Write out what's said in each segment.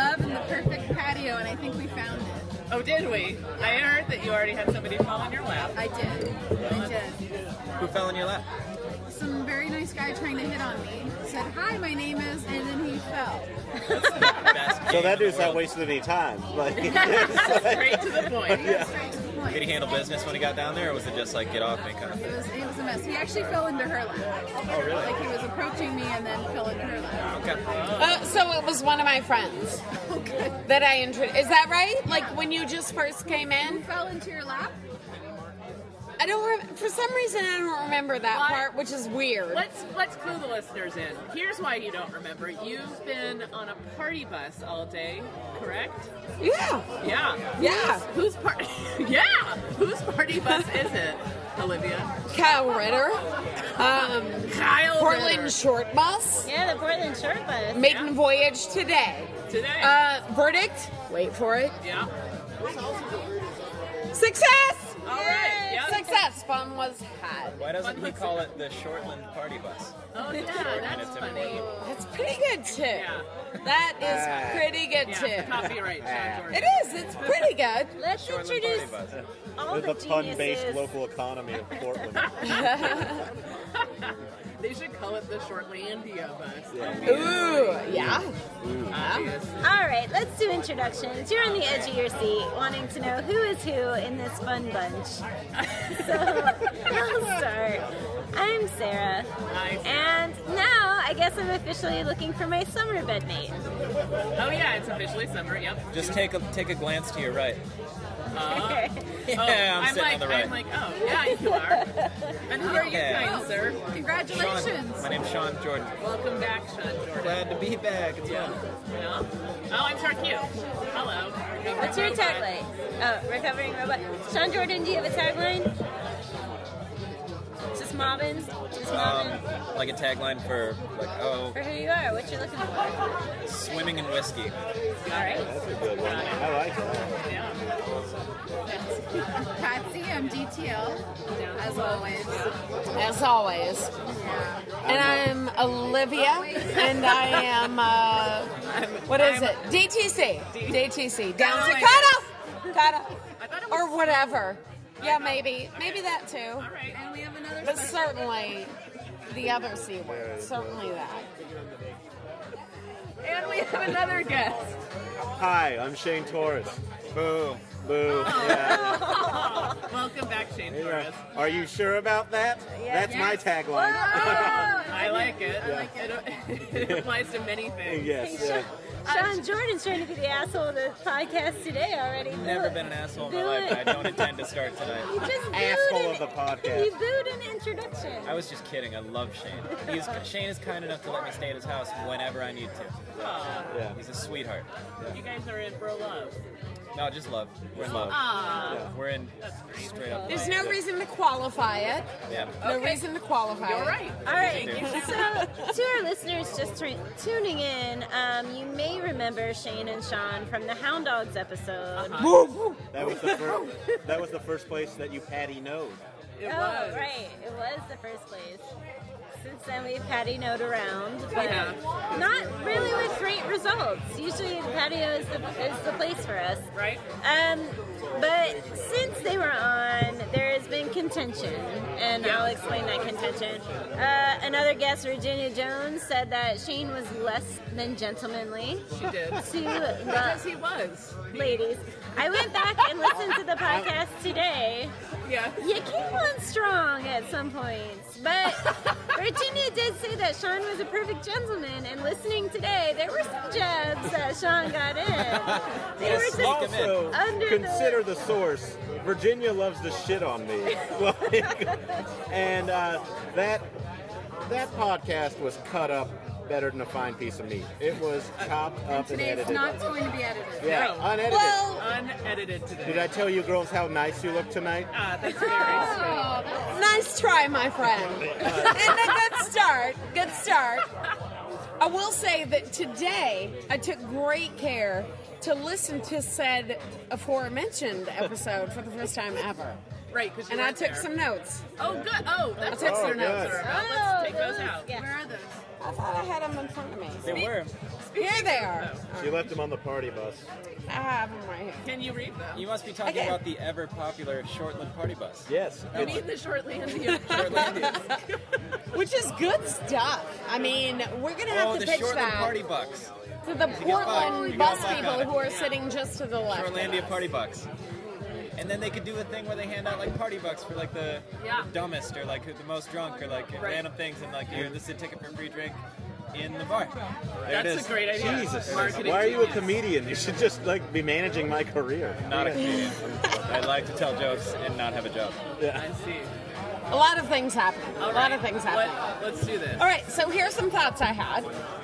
love and the perfect patio, and I think we found it. Oh, did we? I heard that you already had somebody fall in your lap. I did. Who fell in your lap? Some very nice guy trying to hit on me said, "Hi, my name is," and then he fell. So that dude's not wasting any time. Like, Straight to the point. Straight to the point. Did he handle business when he got down there, or was it just like get off me kind of thing? It was a mess. He actually fell into her lap. Oh, really? Like he was approaching me and then fell into her lap. Okay. So it was one of my friends that I introduced. Is that right? Like when you just first came Who in? fell into your lap? I don't. For some reason, I don't remember that What? part, which is weird. Let's clue the listeners in. Here's why you don't remember. You've been on a party bus all day, correct? Yeah. Yeah. Whose party? Yeah. Whose party bus is it, Olivia? Kyle Ritter. Kyle Portland Ritter. Short Bus. Yeah, the Portland Short Bus. Maiden voyage today. Today. Verdict. Wait for it. Yeah. Success. All right. Yeah. Success. Fun was had. Why doesn't he call it the Shortland Party Bus? Oh yeah, that's funny. That's pretty good too. Yeah. That is pretty good Yeah. too. Copyright, Sean Jordan. It is. It's pretty good. Let's Shortland introduce Party Bus. all the the pun-based geniuses. local economy of Portland. They should call it the Shortlandia bus. Ooh, yeah. Obvious. All right, let's do introductions. You're on the edge of your seat, wanting to know who is who in this fun bunch. So I'll start. I'm Sarah, Hi. and now I guess I'm officially looking for my summer bedmate. Oh yeah, it's officially summer. Yep. Just take a glance to your right. Yeah, I'm sitting like, on the right. I'm like, oh yeah, you are. And who are you, Yeah. kind sir? Congratulations. Sean. My name's Sean Jordan. Welcome back, Sean Jordan. Glad to be back. It's Yeah. fun. Yeah. Oh, I'm Tarkio. Hello. What's your tagline? Oh, recovering robot. Sean Jordan, do you have a tagline? Just mobbing? Just mobbing? Like a tagline for For who you are, what you're looking for. swimming in whiskey. All right. That's a good one. I like that. Yeah. Patsy, I'm DTL, as always. As always. Yeah. And I'm Olivia, and I am, what is it? DTC. DTC. Down Oh to my Kata. I thought it was Or whatever. Yeah, maybe. Maybe that too. all right. And we have another But special- certainly the other C word. Certainly that. And we have another guest. Hi, I'm Shane Torres. Boo. Boo. Yeah. Welcome back, Shane Torres. Are you sure about that? That's my tagline. I like it. I like it. It applies to many things. Yes. Yeah. Sean Jordan's trying to be the asshole of the podcast today already. Never been an asshole in my life. I don't intend to start You tonight. just booed Asshole an- of the podcast. You booed an introduction. I was just kidding. I love Shane. Shane is kind enough to let me stay at his house whenever I need to. Yeah. He's a sweetheart. You guys are in for a love. No, just love. We're in love. Ah. We're in straight up. There's love. no reason to qualify it. Yeah. No reason to qualify You're it. right. All right. So, to our listeners just tuning in, you may remember Shane and Sean from the Hound Dogs episode. That was the first place that you patty knowed. It Oh, was. right. It was the first place. Since then, we've patty note around, but Yeah. not really with great results. Usually, the patio is the place for us. Right? But since they were on, there has been contention, and I'll explain that contention. Another guest, Virginia Jones, said that Shane was less than gentlemanly She did. to Because the he was. ladies. I went back and listened to the podcast today. Yeah. You came on strong at some points, but Virginia did say that Sean was a perfect gentleman, and listening today, there were some jabs that Sean got in. They were just Also, under consider the source. Virginia loves to shit on me. Like, and that podcast was cut up better than a fine piece of meat. It was chopped up and Today it's edited. not going to be edited. Yeah, No. unedited. Well, Unedited today. Did I tell you girls how nice you look tonight? That's very sweet. nice try, my friend. And a good start. Good start. I will say that today I took great care to listen to said aforementioned episode for the first time ever. Right, because And I took some notes. Oh, good. Oh, that's I took what some our notes notes. are about. Let's take those out. Yeah. Where are those? I thought I had them in front of me. They were. Here they are. She left him on the party bus. I have them right here. Can you read them? You must be talking Okay. about the ever popular Shortland party bus. Yes. I mean the Shortlandia. Shortlandians. Which is good stuff. I mean, we're going to have Oh, to the pitch Shortland that party bucks. to the buck. Portland You bus got buck people on it. who are sitting just to the left. of Shortlandia us. party bucks. And then they could do a thing where they hand out like party bucks for like the dumbest or like the most drunk or like random things, and like this is a ticket for a free drink in the bar. There it That's is. a great idea. Jesus. Marketing Why are you a genius. comedian? You should just like be managing my career. Not a comedian. I like to tell jokes and not have a job. I see. A lot of things happen. All A lot right. of things happen. Let's do this. All right, so here's some thoughts I had.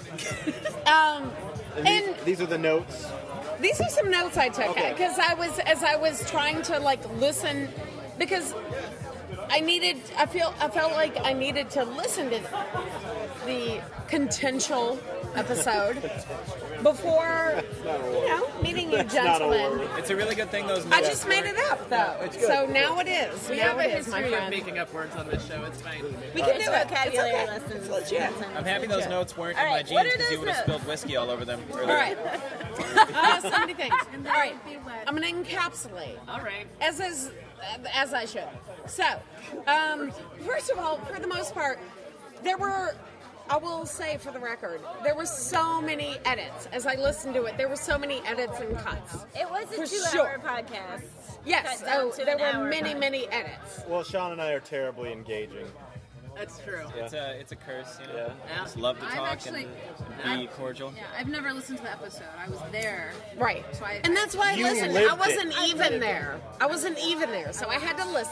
And These are the notes. these are some notes I took Okay. because as I was trying to like listen, because I felt like I needed to listen to the contential episode before, meeting you That's not a gentlemen. word. It's a really good thing those I notes. just made it up though, it's good. so now it is. We now have a it is, my history of friend. making up words on this show. It's fine. We can It's do it. vocabulary It's okay. lessons. It's legit. I'm happy those notes weren't All in my right, jeans what are because you those would have notes? spilled whiskey all over them. All right. So many things. All right. I'm going to encapsulate. All right. As I should. So, first of all, for the most part, there were, I will say for the record, there were so many edits. As I listened to it, there were so many edits and cuts. It was a For 2-hour sure. podcast. Yes, Cut down to there an were hour many, podcast. many edits. Well, Sean and I are terribly engaging. That's true. It's a curse, you know. Yeah. Yeah. Just love to I've talk actually- and be cordial. Yeah, I've never listened to the episode. I was there. Right. So I- And that's why I You listened. lived I wasn't it. even there. I wasn't even there. So I had to listen. ...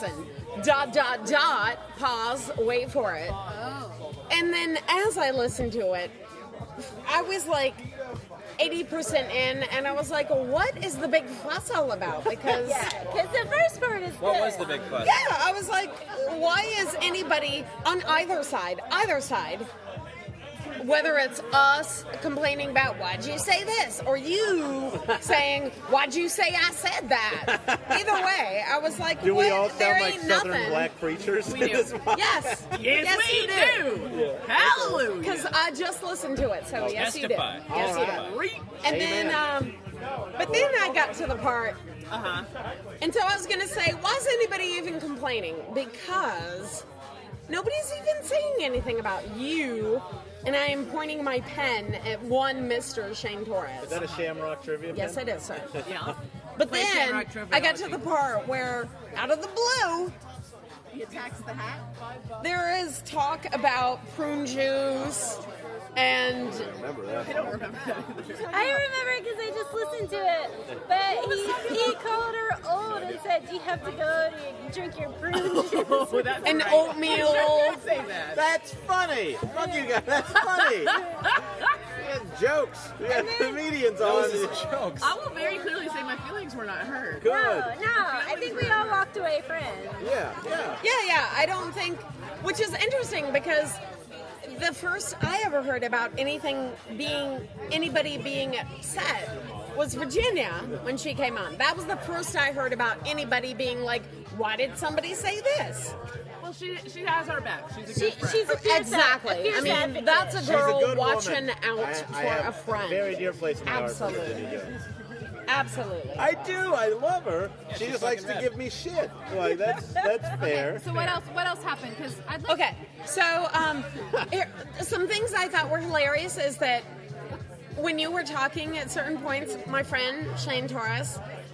Pause. Wait for it. Oh. And then as I listened to it, I was like 80% in, and I was like, what is the big fuss all about? Because, Yeah, because the first part is What good. was the big fuss? yeah, I was like, why is anybody on either side, whether it's us complaining about why'd you say this, or you saying why'd you say I said that? Either way, I was like, Do what? we all There sound like ain't Southern nothing. black preachers? We do. This podcast? Yes. Yes, we do. Hallelujah. Because I just listened to it, so yes, you did. Testify. Yes, you All did. right. And Amen. then, but then I got to the part, Uh-huh. and so I was going to say, why is anybody even complaining? Because nobody's even saying anything about you, and I am pointing my pen at one Mr. Shane Torres. Is that a Shamrock trivia? Yes, pen? it is, sir. Yeah. But Play then Shamrock Trivia I got to Logic. the part where, out of the blue, He attacks the hat. there is talk about prune juice and Remember that? I don't remember that either. I remember it because I just listened to it. But he called her old and said, "Do you have to go to drink your prune juice?" Oh, that's and right. oatmeal. You did say that. That's funny. Fuck you guys. That's funny. We had jokes. We had comedians on. Those are jokes. I will very clearly say my feelings were not hurt. Good. No, I think we all walked away friends. Yeah, yeah. Yeah, I don't think, which is interesting because the first I ever heard about anybody being upset was Virginia when she came on. That was the first I heard about anybody being like, why did somebody say this? Well, she has our back. She's a good friend. She's a fierce Exactly. a fierce I mean, advocate. that's a She's a girl good watching woman. out I for have a friend. very dear place in my heart for Absolutely. Virginia Jones. Absolutely. I do. I love her. she she's just likes to fucking rad. give me shit. Like that's fair. So what else happened? Because I'd like Okay, so some things I thought were hilarious is that when you were talking at certain points, my friend Shane Torres,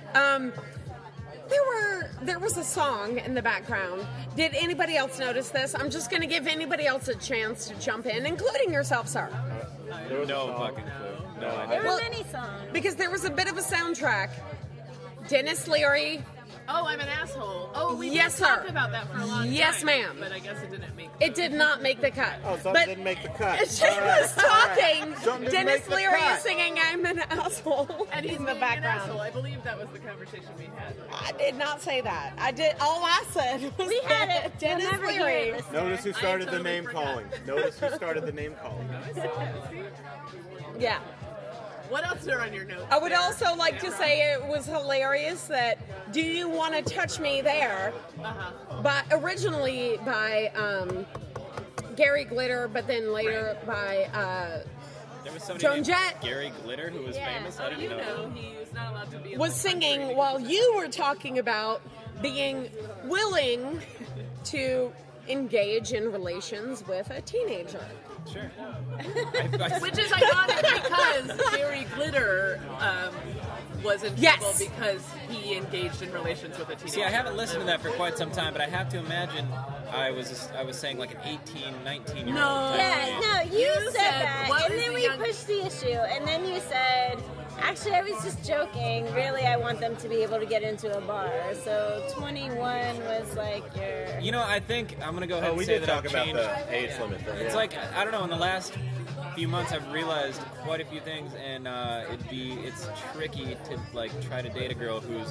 there was a song in the background. Did anybody else notice this? I'm just going to give anybody else a chance to jump in, including yourself, sir, There was a No song. fucking clue. No There idea. were Well- many songs. because there was a bit of a soundtrack. Dennis Leary. Oh, I'm an asshole. Oh, we Yes, did talk sir. about that for a long Yes, time. ma'am. But I guess it didn't make. It did not make the cut. Oh, something but didn't make the cut. she All right. was talking. Something didn't Dennis make the Leary cut. is singing "I'm an asshole" And he's in the being background. An asshole. I believe that was the conversation we had. I did not say that. I did. All I said was We had that it. Dennis You'll never hear Leary. it, listener. Notice who started totally the name forgot. calling. Notice who started the name calling. Yeah. What else are on your notes? I would there, also like to Sarah? say it was hilarious that "Do You Want to Touch Me There," but originally by Gary Glitter, but then later by There was somebody Joan named Jett. Gary Glitter who was famous. I didn't You know. know, he's not allowed to be in Was the country. singing while you were talking about being willing to engage in relations with a teenager. Sure. Which is ironic because Gary Glitter was in trouble because he engaged in relations with a teenager. See, I haven't listened to that for quite some time, but I have to imagine I was saying like an 18, 19-year-old. No. Yeah, no, you said that, what and was then the we young- pushed the issue, and then you said, actually, I was just joking. Really, I want them to be able to get into a bar. So 21 was like your... You know, I think I'm going to go ahead Oh, and we say did that talk I've about changed. the age limit. Though, It's yeah. like, I don't know, in the last few months I've realized quite a few things, and it's tricky to like try to date a girl who's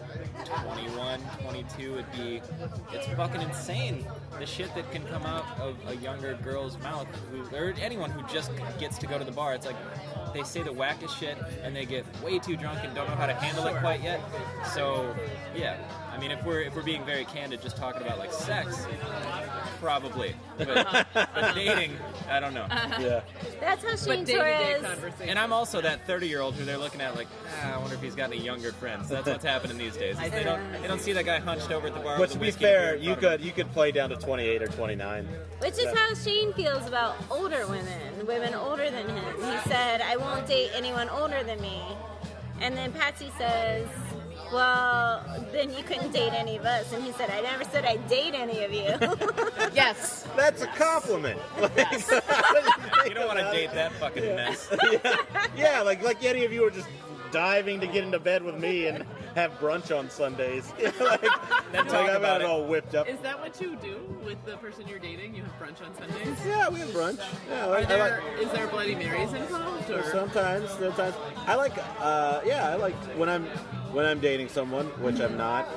21, 22. It's fucking insane the shit that can come out of a younger girl's mouth, or anyone who just gets to go to the bar. It's like they say the wackest shit and they get way too drunk and don't know how to handle it quite yet. So yeah, I mean, if we're being very candid, just talking about like sex, probably, but dating, I don't know. Yeah. That's how Shane But day-to-day Torres... conversation. And I'm also that 30-year-old who they're looking at like, I wonder if he's got any younger friends. That's what's happening these days. They don't see that guy hunched over at the bar. But with to a be whiskey and fair, beer in you front of him. could play down to 28 or 29. Which is how Shane feels about older women older than him. He said, I won't date anyone older than me. And then Patsy says, well, then you couldn't date any of us. And he said, I never said I'd date any of you. Yes. That's a compliment. Like, You don't want to date that fucking mess. yeah, like any of you are just diving to get into bed with me and have brunch on Sundays. like Then talk I've about got it it. all whipped up. Is that what you do with the person you're dating? You have brunch on Sundays? Yeah, we have brunch. Yeah, Is there Bloody Marys involved? Or? Sometimes. I like. I like when I'm dating someone, which I'm not.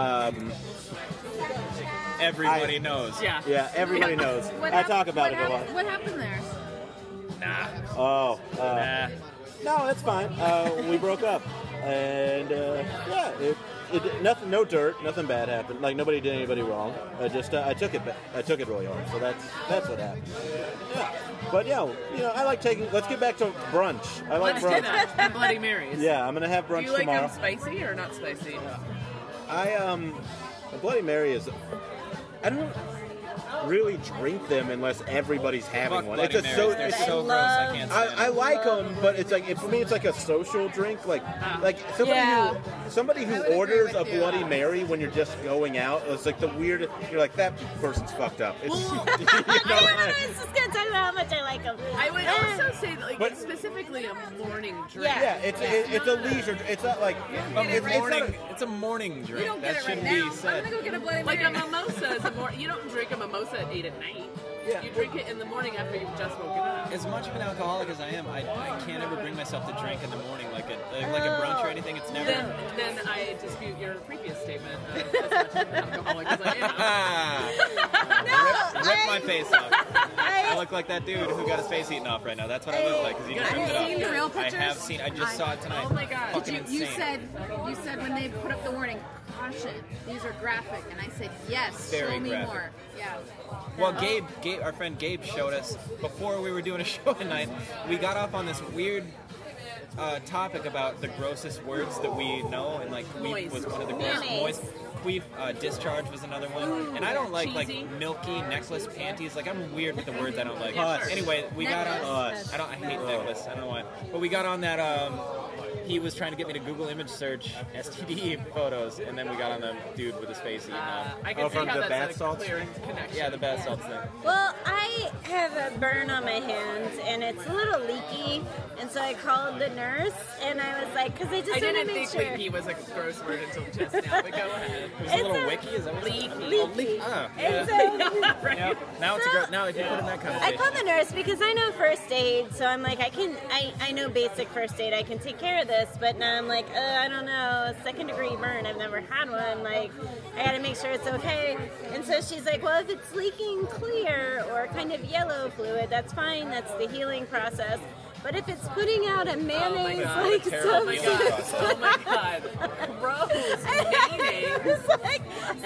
Everybody knows. Yeah. Yeah, everybody knows. I talk about it a lot. What happened there? Nah. Oh, Nah. no, that's fine. We broke up, and nothing, no dirt, nothing bad happened. Like nobody did anybody wrong. I took it really hard. So that's what happened. Yeah, but I like taking. Let's get back to brunch. I like Let's do brunch. that. And Bloody Marys. Yeah, I'm gonna have Do brunch you like tomorrow. them spicy or not spicy? A Bloody Mary is. I don't really drink them unless everybody's having Fuck one. Bloody It's Marys. so. They're It's, so gross. I can't stand I them. like them, but it's like for me, it's like a social drink. Like somebody who I would agree orders a with you. Bloody Mary when you're just going out. It's like the weird. You're like that person's fucked up. It's, I was just going to talk about how much I like them. I would also say that, like, But- it's specifically a morning drink. Yeah. yeah, it's a leisure. It's not like It's a morning drink. You don't that get it right shouldn't now. be I'm said. gonna go get a Bloody Like Mary. a mimosa is you don't drink a mimosa at 8 at night. Yeah. You drink it in the morning after you've just woken up. As much of an alcoholic as I am, I can't ever bring myself to drink in the morning like a brunch or anything. It's never. Then I dispute your previous statement of as much of an alcoholic as I am. Rip my face off. I I, look like that dude who got his face eaten off right now. That's what I look like because he just Have ripped you it seen the real off. pictures? I have seen. I just saw it tonight. Oh my God. Fucking You insane. said when they put up the warning, caution, these are graphic, and I said yes. Very show me graphic. more. Yeah. Well, Gabe, our friend Gabe showed us before we were doing a show tonight. We got off on this weird topic about the grossest words that we know, and like queef Moist. was one of the grossest. Mayonnaise. Moist. Queef, discharge was another one, and I don't like cheesy. like milky necklace panties. Like I'm weird with the words I don't like. Yeah, sure. Anyway, we got on. Necklace? I hate necklace. I don't know why, but we got on that. He was trying to get me to Google image search STD photos, and then we got on the dude with his face eaten off. I can see from how the that's bath a salts clear thing? connection. Yeah, the bath salts thing. well, I have a burn on my hands, and it's a little leaky, and so I called the nurse, and I was like, because I just I want to didn't make think sure. leaky was a gross word until just now, but go ahead. It was a little It's a- wiki. Is that what it's Leaky. Oh, And yeah. so Yep. Now it's a great. Now if you put in that I conversation. called the nurse because I know first aid, so I'm like, I know basic first aid, I can take care of this, but now I'm like, I don't know, second degree burn, I've never had one, like, I gotta make sure it's okay. And so she's like, well, if it's leaking clear or kind of yellow fluid, that's fine, that's the healing process. But if it's putting out a mayonnaise God, like terrible Oh my healing god. process. Oh my god. Gross. Mayonnaise. it's like,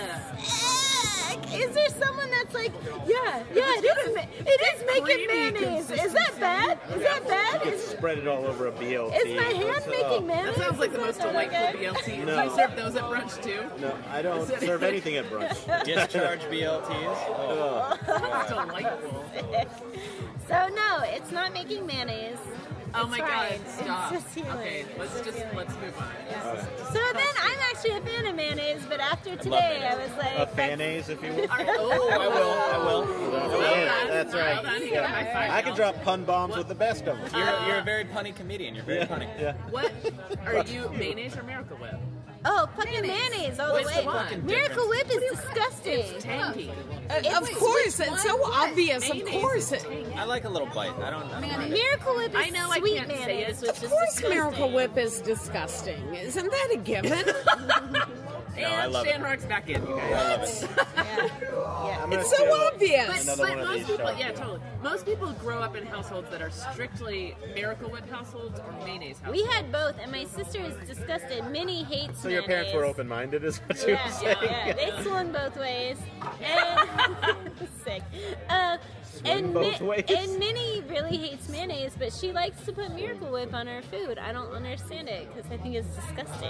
is there someone that's like, yeah, it is making creamy mayonnaise. Is that bad? Is that bad? spread it all over a BLT. Is my hand making mayonnaise? That sounds like the Is most that delightful okay? BLT. No. Do you serve those at brunch too? No, I don't serve anything at brunch. Discharge BLTs. Oh. That's delightful. So no, it's not making mayonnaise. Oh It's my fine. god, It's stop. just healing. Okay, let's move on. So then I'm actually a fan of mayonnaise, but after today I was like, A fanaise, if you will. I will. That's right. Well done, you got a high five. I can drop pun bombs with the best of them. You're a very punny comedian. You're very punny. Yeah. What are you, mayonnaise or Miracle Whip? oh, fucking mayonnaise all the What's way. the one? Miracle Whip is disgusting. Tangy. Of course, it's so obvious. Of Mayonnaise course, is tangy. I like a little bite. I don't mind it. Miracle Whip is I know I sweet can't say mayonnaise, it. which of is course, disgusting. Miracle Whip is disgusting. Isn't that a given? No, I And love it. Shamrock's back in, you I guys. love it. Yeah. I'm gonna It's so steal obvious. Another one of most these people, shots. yeah, totally. Most people grow up in households that are strictly Miracle Whip households or mayonnaise households. We had both, and my sister is disgusted. Minnie hates So your parents were mayonnaise. open-minded, is what you're Yeah, saying? yeah, they swung both ways. And sick. And, both ways? and Minnie really hates mayonnaise, but she likes to put Miracle Whip on her food. I don't understand it because I think it's disgusting.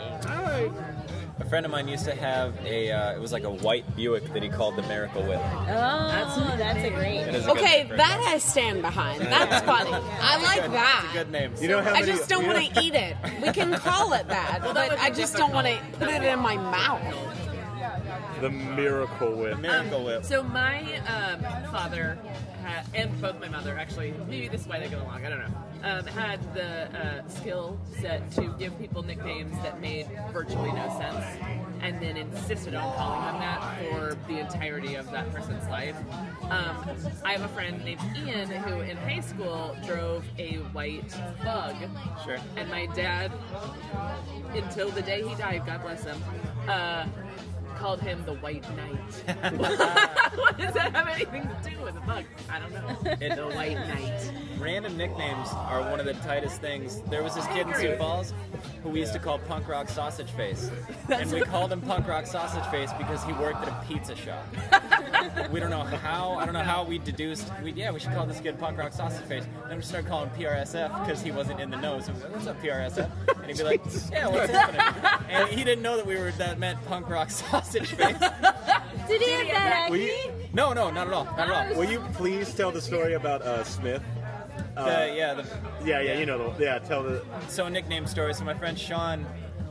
A friend of mine used to have it was like a white Buick that he called the Miracle Whip. Oh, that's a great. It is a good Okay, name for that I stand behind. That's funny. I like It's a that. good name. You know how I many? just don't you know- want to eat it. We can call it that, that but would be I just don't want to put it in my mouth. The Miracle Whip. Miracle Whip. So my father and both my mother, actually, maybe this is why they get along, I don't know, had the skill set to give people nicknames that made virtually no sense and then insisted on calling them that for the entirety of that person's life. I have a friend named Ian who in high school drove a white Bug. Sure. And my dad, until the day he died, God bless him, called him the White Knight. What does that have anything to do with a bug? I don't know. The White Knight. Random nicknames are one of the tightest things. There was this kid in Sioux Falls who we used to call Punk Rock Sausage Face. And we called him Punk Rock Sausage Face because he worked at a pizza shop. We don't know how. I don't know how we deduced. We should call this kid Punk Rock Sausage Face. Then we started calling him PRSF because he wasn't in the know. So we were like, what's up, PRSF? And he'd be like, yeah, what's happening? And he didn't know that meant Punk Rock Sausage Face. Did he have that Will acne? you, No, not at all. Not at all. will you please tell the story about Smith? Yeah, You know, tell the. So a nickname story. So my friend Sean,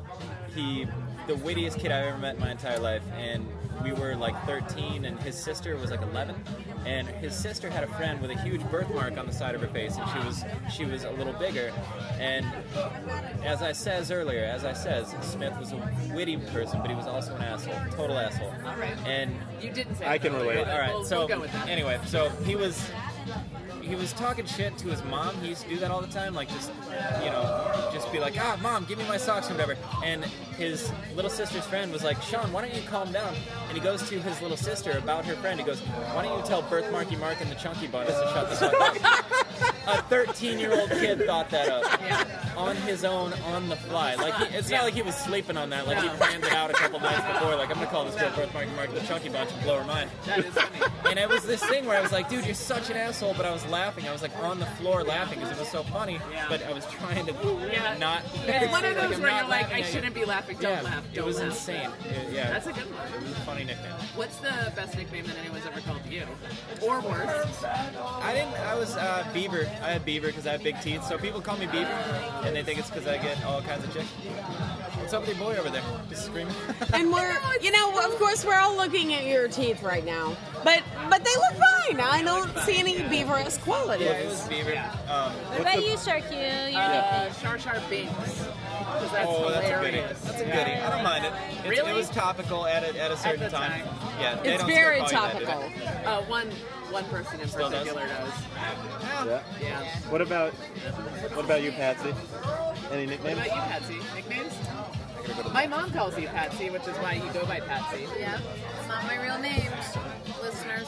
the wittiest kid I've ever met in my entire life, and we were like 13, and his sister was like 11, and his sister had a friend with a huge birthmark on the side of her face, and she was a little bigger, and as I says, Smith was a witty person, but he was also an asshole, total asshole. All right. And You didn't say I can that. relate. all right, We'll so go with that. anyway, so he was talking shit to his mom. He used to do that all the time, like just be like, Mom, give me my socks or whatever. And his little sister's friend was like, Sean, why don't you calm down? And he goes to his little sister about her friend. He goes, why don't you tell Birthmarky Mark and the Chunky Bunnies to shut the fuck up? A 13-year-old kid thought that up on his own, on the fly. Like it's not like he was sleeping on that. Like he planned it out a couple nights before. Like I'm gonna call this girl Birthmarky Mark and the Chunky Bunch and blow her mind. That is funny. And it was this thing where I was like, dude, you're such an asshole, but I was laughing. I was like on the floor laughing because it was so funny, but I was trying to not. It's one of like, those I'm where not you're like, laughing I at you. shouldn't be laughing. Don't laugh. It Don't was laugh. insane. Yeah, That's a good one. It was a funny nickname. What's the best nickname that anyone's ever called you? Or worse? I was Beaver. I had Beaver because I have big teeth, so people call me Beaver, and they think it's because I get all kinds of chicks. What's up with your boy over there? Just screaming. And we're, of course, we're all looking at your teeth right now, but they look fine. I don't see any beaverous qualities. Yeah, it was Beaver. What about you, Shark? Your Shar Shar Binks. Because that's Oh, that's a goodie. hilarious. That's a goodie. I don't mind it. Really? It was topical at a certain the time. time. Yeah, they It's don't very still call you that, do topical. they? One person in Still does? particular does. Yeah. Yeah. What about you, Patsy? Any What nicknames? about you, Patsy? Nicknames? My mom calls you Patsy, which is why you go by Patsy. Yeah, it's not my real name, listeners.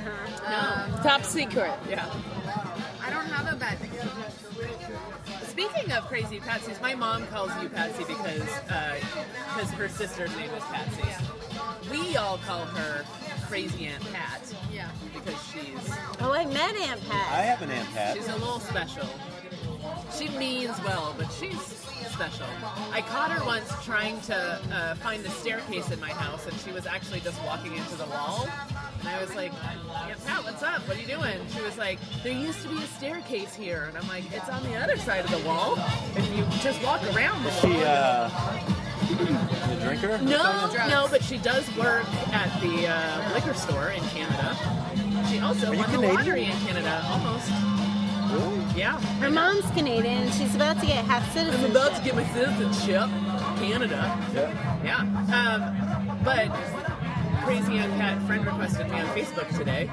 Top secret. Yeah. I don't have a bad name. Speaking of crazy Patsies, my mom calls you Patsy because her sister's name is Patsy. We all call her Crazy Aunt Pat. Yeah. Because she's Oh, I met Aunt Pat. I have an Aunt Pat. a little special. She means well, but she's special. I caught her once trying to find the staircase in my house, and she was actually just walking into the wall. And I was like, yeah, Pat, what's up? What are you doing? She was like, there used to be a staircase here. And I'm like, it's on the other side of the wall. If you just walk around the She, wall. a drinker? No, but she does work at the liquor store in Canada. She also won the Canadian? lottery in Canada, almost. Really? Yeah. Her mom's Canadian. She's about to get half citizenship. I'm about to get my citizenship. Canada. Yeah. Yeah. But Crazy Aunt Cat friend requested me on Facebook today.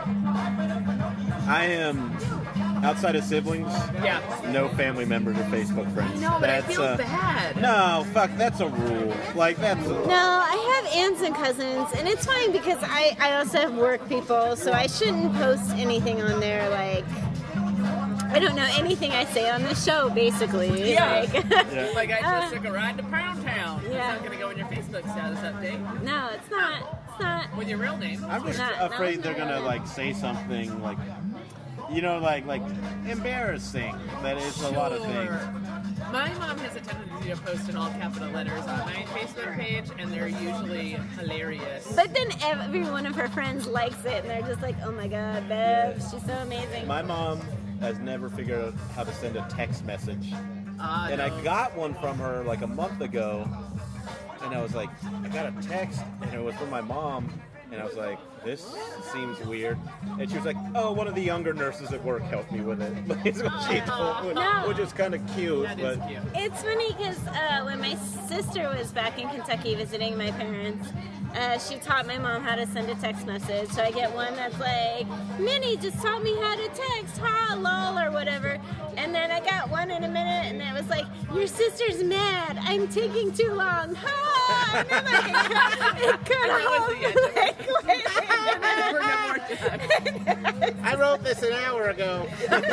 I am, outside of siblings, Yeah. no family members or Facebook friends. No, but I That's, feel bad. No, fuck, that's a rule. Like, that's a... No, I have aunts and cousins, and it's fine because I also have work people, so I shouldn't post anything on there like, I don't know, anything I say on the show, basically. Yeah. Like, Yeah. Like I just took a ride to Pound Town. It's Yeah. not going to go in your Facebook status update no, it's not. It's not. with your real name. I'm just Not- afraid not they're gonna, really. like, say something, like, you know, like embarrassing. That is a lot of things. Sure. My mom has a tendency to post in all capital letters on my Facebook page, and they're usually hilarious. But then every one of her friends likes it, and they're just like, oh my god, Bev, she's so amazing. My mom has never figured out how to send a text message. And no. I got one from her like a month ago, and I was like, I got a text, and it was from my mom, and I was like, this seems weird. And she was like, oh, one of the younger nurses at work helped me with it. Is what she told me, No. which is kind of cute. That but is cute. It's funny because when my sister was back in Kentucky visiting my parents, she taught my mom how to send a text message. So I get one that's like, Minnie just taught me how to text, ha, lol, or whatever. And then I got one in a minute, and it was like, your sister's mad. I'm taking too long, ha. And then it cut And that was off. the end of it. Like, Never more text. I wrote this an hour ago.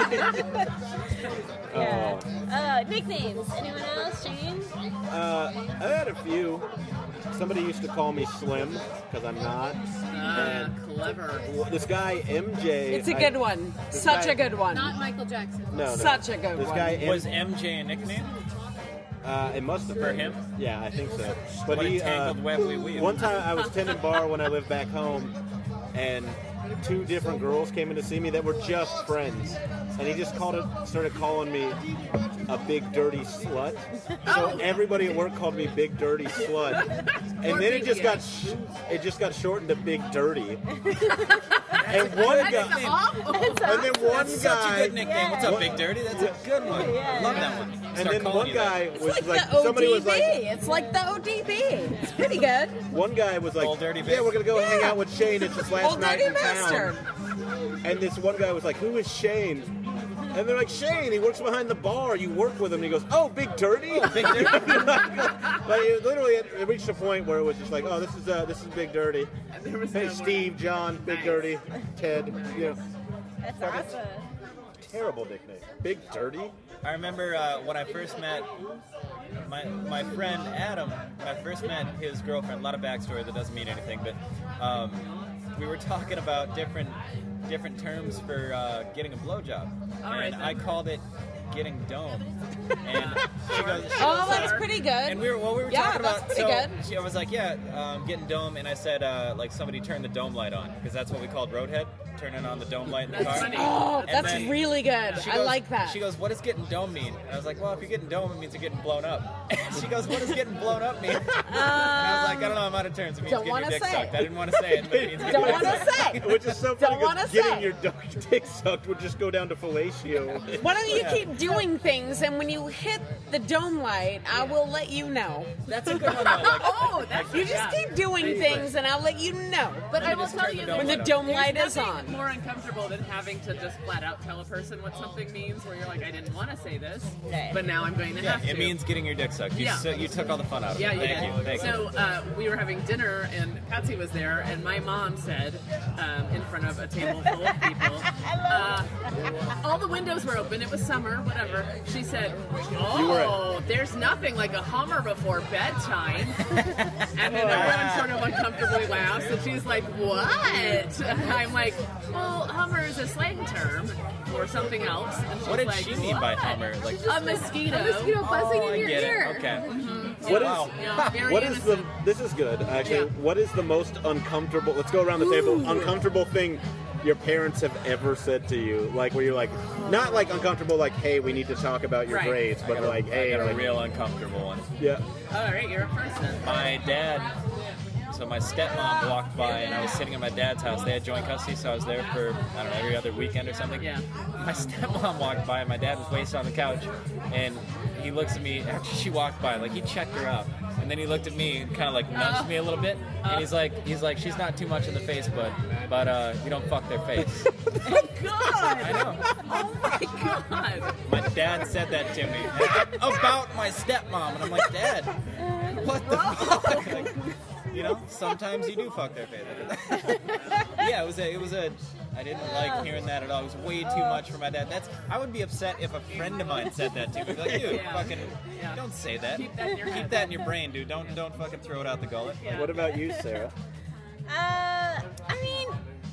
yeah. Nicknames. Anyone else? Shane? I had a few. Somebody used to call me Slim because I'm not. And Clever. this guy MJ. It's a good one. this Such guy- a good one. Not Michael Jackson. No. Such a good This one. guy Was MJ a nickname? it must have For been. him? Yeah, I think so. But What a he tangled web we weave. one time I was tending bar when I lived back home, and two different girls came in to see me that were just friends, and he just started calling me a big dirty slut. So everybody at work called me Big Dirty Slut, and then it just got shortened to Big Dirty. And one guy, and then one Such a guy, good nickname. What's up, Big Dirty? That's a good one. I love that one. and Start then calling one you that. guy It's was like like, the ODB. somebody was like, It's like the ODB. It's pretty good. one guy was like, Old Dirty yeah, Big. we're gonna go hang Yeah. out with Shane. It's his last Old night dirty in town. bastard. And this one guy was like, who is Shane? And they're like, Shane, he works behind the bar. You work with him. And he goes, oh, Big Dirty? Big Dirty. Like, it literally, it reached a point where it was just like, oh, this is Big Dirty. There was Hey, no Steve, John, Big Nice. Dirty, Ted. You know, That's awesome. terrible nickname. Big Dirty? I remember when I first met my friend Adam. When I first met his girlfriend, a lot of backstory that doesn't mean anything, but we were talking about different terms for getting a blowjob, right, and then. I called it getting domed. And she goes, Oh, that's pretty good. and we were Yeah, talking that's about. pretty So good. I was like, getting dome, and I said like somebody turned the dome light on because that's what we called Roadhead, turning on the dome light in the That's car. funny. Oh, And that's then really good. She I goes- like that. She goes, what does getting dome mean? And I was like, well, if you're getting dome, it means you're getting blown up. And she goes, what does getting blown up mean? And I was like, I don't know, I'm out of turns. It means Don't getting your wanna dick say. sucked. I didn't want to say it, but it means getting Don't your want dick to sucked. say. Which is so funny Don't wanna because getting say. your dick sucked would just go down to fellatio. Why don't you keep doing things, and when you hit the dome light, I will let you know. That's a good one, though. Like, Oh, that's You just keep doing things, and I'll let you know. But I will just tell turn you, the When the light dome there's light is nothing on. more uncomfortable than having to just flat out tell a person what something means, where you're like, I didn't want to say this, Right. but now I'm going to have to. it means getting your dick sucked. Yeah. You took all the fun out of Yeah, it. you Thank did. you. Thank you. So we were having dinner, and Patsy was there, and my mom said, in front of a table full of people, all the windows were open. It was summer. whatever. She said, You were "Oh, there's nothing like a Hummer before bedtime." And then everyone sort of uncomfortably laughs, and she's like, "What?" I'm like, "Well, Hummer is a slang term for something else." And she's What did like, she mean by "What?" Hummer? Like, A mosquito. A mosquito buzzing oh, in I your get ear. it. Okay. What is Wow. Yeah, very what is the? innocent. This is good actually. Yeah. What is the most uncomfortable? Let's go around the table. Uncomfortable thing your parents have ever said to you, like where you're like, not like uncomfortable, like, hey, we need to talk about your Right. grades, but like, hey, I got a like, real uncomfortable one. yeah. All right, you're a person. My dad, so my stepmom walked by and I was sitting at my dad's house. They had joint custody, so I was there for, I don't know, every other weekend or something. Yeah. My stepmom walked by and my dad was wasted on the couch, and he looks at me after she walked by, like he checked her out. And then he looked at me and kind of like nudged me a little bit, and he's like, she's not too much in the face, but you don't fuck their face. God! I know. Oh my God! My dad said that to me about my stepmom, and I'm like, Dad, what the fuck? Like, you know, sometimes you do fuck their face. Yeah, it was a. I didn't like hearing that at all. It was way too much for my dad. I would be upset if a friend of mine said that to me. I'd be like, dude, Yeah. fucking, Yeah. don't say that. Keep that in your head. Keep that in your brain, dude. Don't fucking throw it out the gullet. Yeah. What about you, Sarah? I mean,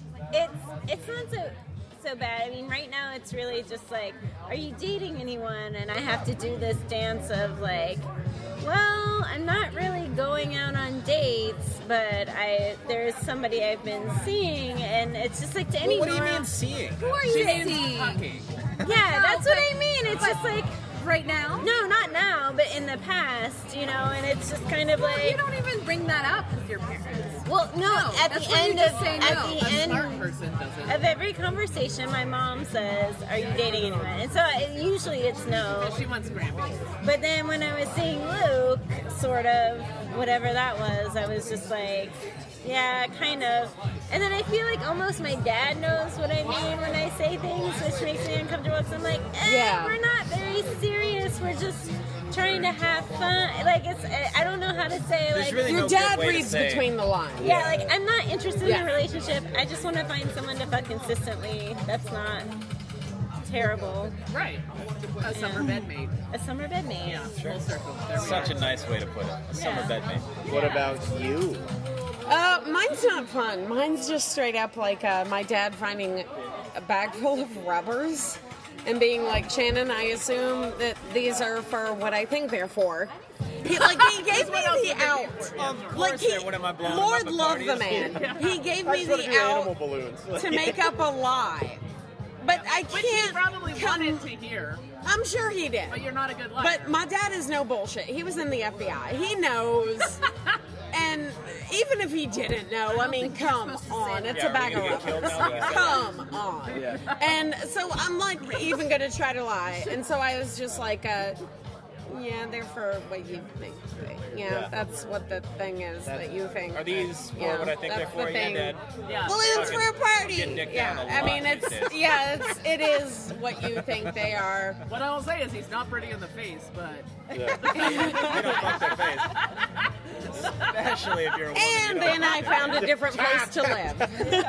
it's not so bad. I mean, right now it's really just like, are you dating anyone? And I have to do this dance of like, well, I'm not really going out on dates, but there's somebody I've been seeing, and it's just like to any What do you normal- mean seeing? Who are She you means seeing? fucking. Yeah, that's what I mean. It's just like, Right now? no, not now, but in the past, you know, and it's just kind of Well, like, you don't even bring that up with your parents. well, no, at that's the when you end just of say at no. the A end smart person doesn't. of every conversation, my mom says, "Are you dating anyone?" And so usually it's no. She wants Grammys. But then when I was seeing Luke, sort of whatever that was, I was just like, yeah, kind of. And then I feel like almost my dad knows what I mean when I say things, which makes me uncomfortable. Because I'm like, Yeah. we're not very serious. We're just trying to have fun. Like I don't know how to say There's like. really Your no dad good way to reads say. between the lines. Yeah, like I'm not interested Yeah. in a relationship. I just want to find someone to fuck consistently. That's not terrible. Right. A summer bedmate. A summer bedmate. Yeah. Full circle. There we Such are. a nice way to put it. A summer bedmate. What about you? Mine's not fun. Mine's just straight up like my dad finding a bag full of rubbers and being like, Shannon, I assume that these are for what I think they're for. He gave me the out. Of course, Like they're one of my blowing them Lord up at love the parties. man. He gave I me just wanted to the do animal out balloons. to make up a lie. But I Which he can't. probably wanted to hear, I'm sure he did. but you're not a good liar. But my dad is no bullshit. He was in the FBI. He knows. And even if he didn't know, I mean, come on. It's Yeah, a bag are of we gonna get killed rubbers. now? Yeah. Come on. Yeah. And so I'm like even going to try to lie. And so I was just like, yeah, they're for what you think. Yeah, that's what the thing is that you think. Are these for Yeah, what I think they're that's for? the Yeah, thing. Dad. yeah. Balloons for a party. Get dick Yeah, down a I lot mean, these days. it is what you think they are. What I will say is he's not pretty in the face, but Yeah. You don't fuck their face. Especially if you're a woman. And you then don't. I found a different place to live.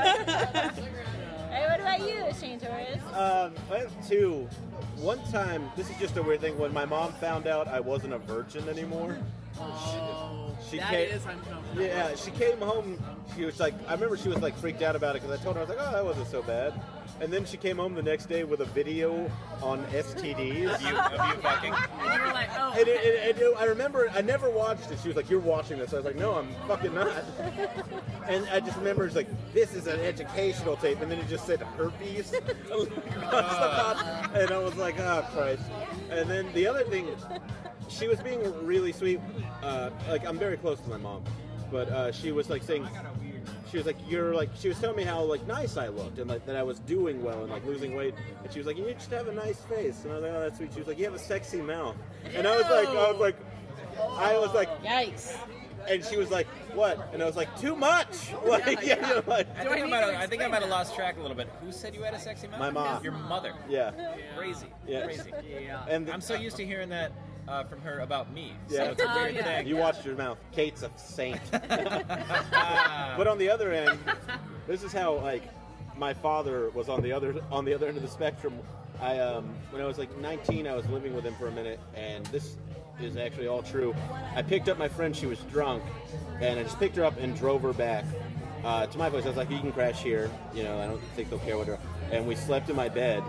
Hey, what about you, Shane Torres? I have two. One time, this is just a weird thing. When my mom found out I wasn't a virgin anymore, she that came. is uncomfortable. Yeah, she came home. She was like, I remember she was like freaked out about it because I told her I was like, oh, that wasn't so bad. And then she came home the next day with a video on STDs. Of you fucking. And you were like, oh. I remember, I never watched it. She was like, you're watching this. I was like, no, I'm fucking not. And I just remember it's like, this is an educational tape. And then it just said herpes across the top. And I was like, oh, Christ. And then the other thing, she was being really sweet. Like, I'm very close to my mom. But she was like saying, she was like, she was telling me how like nice I looked and like that I was doing well and like losing weight. And she was like, you just have a nice face. And I was like, oh, that's sweet. She was like, you have a sexy mouth. And I was like, Yikes. and she was like, what? And I was like, too much. Like, yeah, like, I think I might have lost track a little bit. Who said you had a sexy mouth? My mom. Your mother. yeah. Crazy. Yeah. Crazy. Yeah. And I'm so used to hearing that from her about me. Yeah. So it's a weird yeah. thing. You watched your mouth. Kate's a saint. Ah. But on the other end, this is how like my father was on the other end of the spectrum. when I was like 19, I was living with him for a minute, and this is actually all true. I picked up my friend, she was drunk, and I just picked her up and drove her back to my place. I was like, you can crash here, I don't think they'll care what her. And we slept in my bed,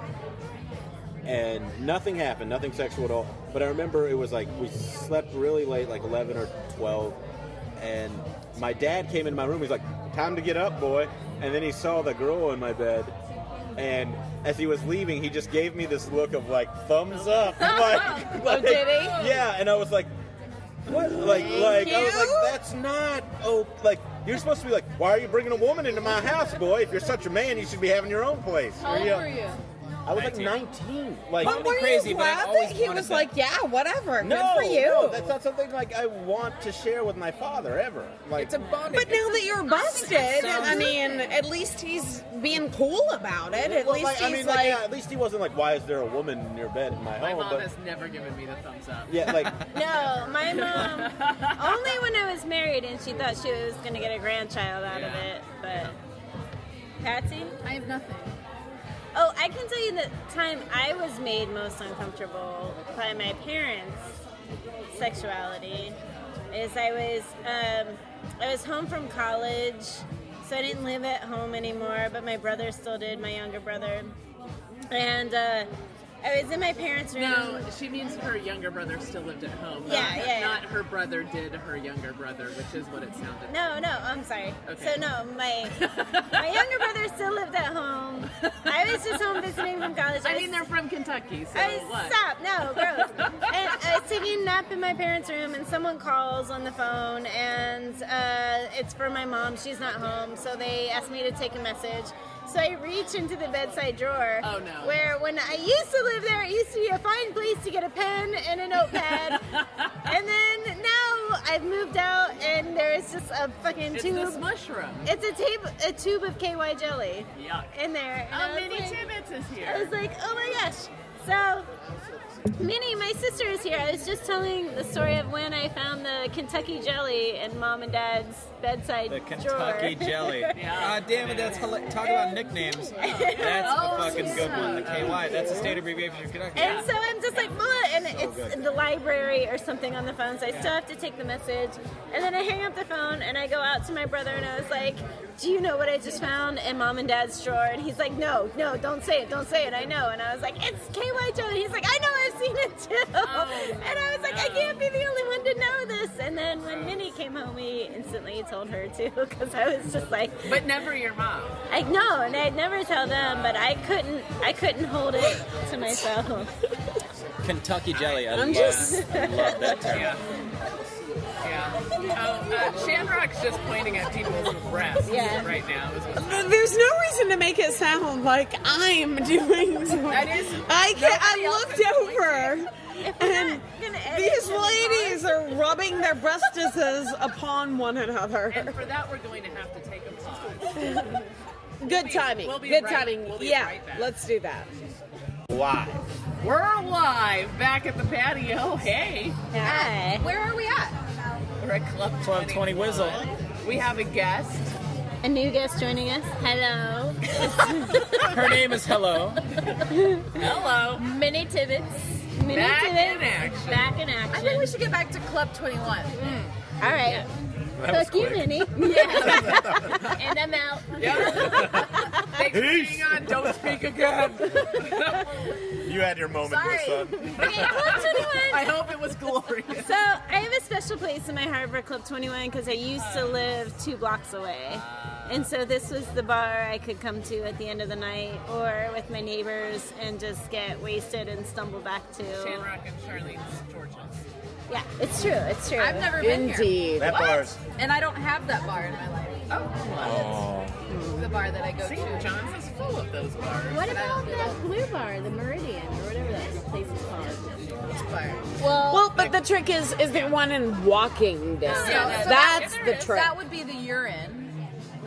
and nothing happened, nothing sexual at all. But I remember it was like, we slept really late, like 11 or 12, and my dad came in my room, he's like, time to get up, boy. And then he saw the girl in my bed, and as he was leaving, he just gave me this look of like thumbs up. Oh, did he? Yeah, and I was like, what? Like I was like, that's not you're supposed to be like, why are you bringing a woman into my house, boy? If you're such a man, you should be having your own place. How old were you? I was like 19. Like, But were crazy, you but I've glad always that he wanted was that. like, yeah, whatever, no, good for you? No, that's not something like I want to share with my father ever. Like, It's a bonding. But now that you're busted, sounds- I mean, at least he's being cool about it. At well, least like, he's I mean, like, yeah, at least he wasn't like, why is there a woman in your bed in my My home? mom But has never given me the thumbs up. yeah, like, No, my mom, only when I was married and she thought she was going to get a grandchild out of it. But, Patsy? I have nothing. Oh, I can tell you the time I was made most uncomfortable by my parents' sexuality is I was home from college, so I didn't live at home anymore, but my brother still did, my younger brother. And I was in my parents' room. No, she means her younger brother still lived at home. Yeah. Not her brother did her younger brother, which is what it sounded. No, I'm sorry. Okay. So no, my younger brother still lived at home. I was just home visiting from college. I mean, they're from Kentucky, so what? Stop! No, gross. And I was taking a nap in my parents' room, and someone calls on the phone, and it's for my mom. She's not home, so they asked me to take a message. So I reach into the bedside drawer. Oh, no. Where when I used to live there, it used to be a fine place to get a pen and a notepad. And then now I've moved out, and there's just a fucking It's tube. this mushroom. It's a tube of KY jelly Yuck. in there. And I Oh, was Minnie like- Tibbetts is I here. was like, oh my gosh. So, Minnie, my sister is here. I was just telling the story of when I found the Kentucky jelly in Mom and Dad's bedside The drawer. Kentucky jelly. God damn it, that's talk about nicknames. That's a fucking good one. The KY. That's a state abbreviation for Kentucky. And so I'm just like, what? And it's in the library or something on the phone, so I still have to take the message. And then I hang up the phone and I go out to my brother and I was like, do you know what I just found in Mom and Dad's drawer? And he's like, no, don't say it, I know. And I was like, it's KY jelly. He's like, I know, I've seen it too. And I was like, I can't be the only one to know this. And then when Minnie came home, we instantly told her too, because I was just like, But never your mom. I know, and I'd never tell them, but I couldn't hold it to myself. Kentucky jelly. I I'm love, just- I love that term. Yeah. Oh, Shamrock's just pointing at people's breasts Yeah. right now. Is what's there's no reason to make it sound like I'm doing something. That is- I looked over, If we're and not gonna edit these them ladies are rubbing their breastises upon one another. And for that, we're going to have to take a pause. Good timing. we'll be Good right- timing. we'll be Yeah, right back. let's do that. live. We're live back at the patio. Hey, Hi. Where are we at? we're at Club 20 Whizzle. We have a guest. A new guest joining us. Hello. Her name is Hello. Hello. Minnie Tibbetts. Minnie Back Tibbetts. in action. Back in I action. think we should get back to Club 21. All right. That was Fuck you, quick. Minnie. Yeah. And I'm out. Thanks for being on. Don't speak again. You had your moment Sorry. there, son. Okay, Club 21. I hope it was glorious. So I have a special place in my heart for Club 21 because I used to live 2 blocks away. And so this was the bar I could come to at the end of the night or with my neighbors and just get wasted and stumble back to. Shamrock and Charlene's Georgia's. Yeah, it's true. It's true. I've never been here. Indeed. That bar's. And I don't have that bar in my life. Oh. The bar that I go St. to. John's is full of those bars. What about that blue bar, the Meridian, or whatever that place is called? Which bar? Well, but the trick is the one in walking distance. Yeah, That's that- the trick. That would be the urine.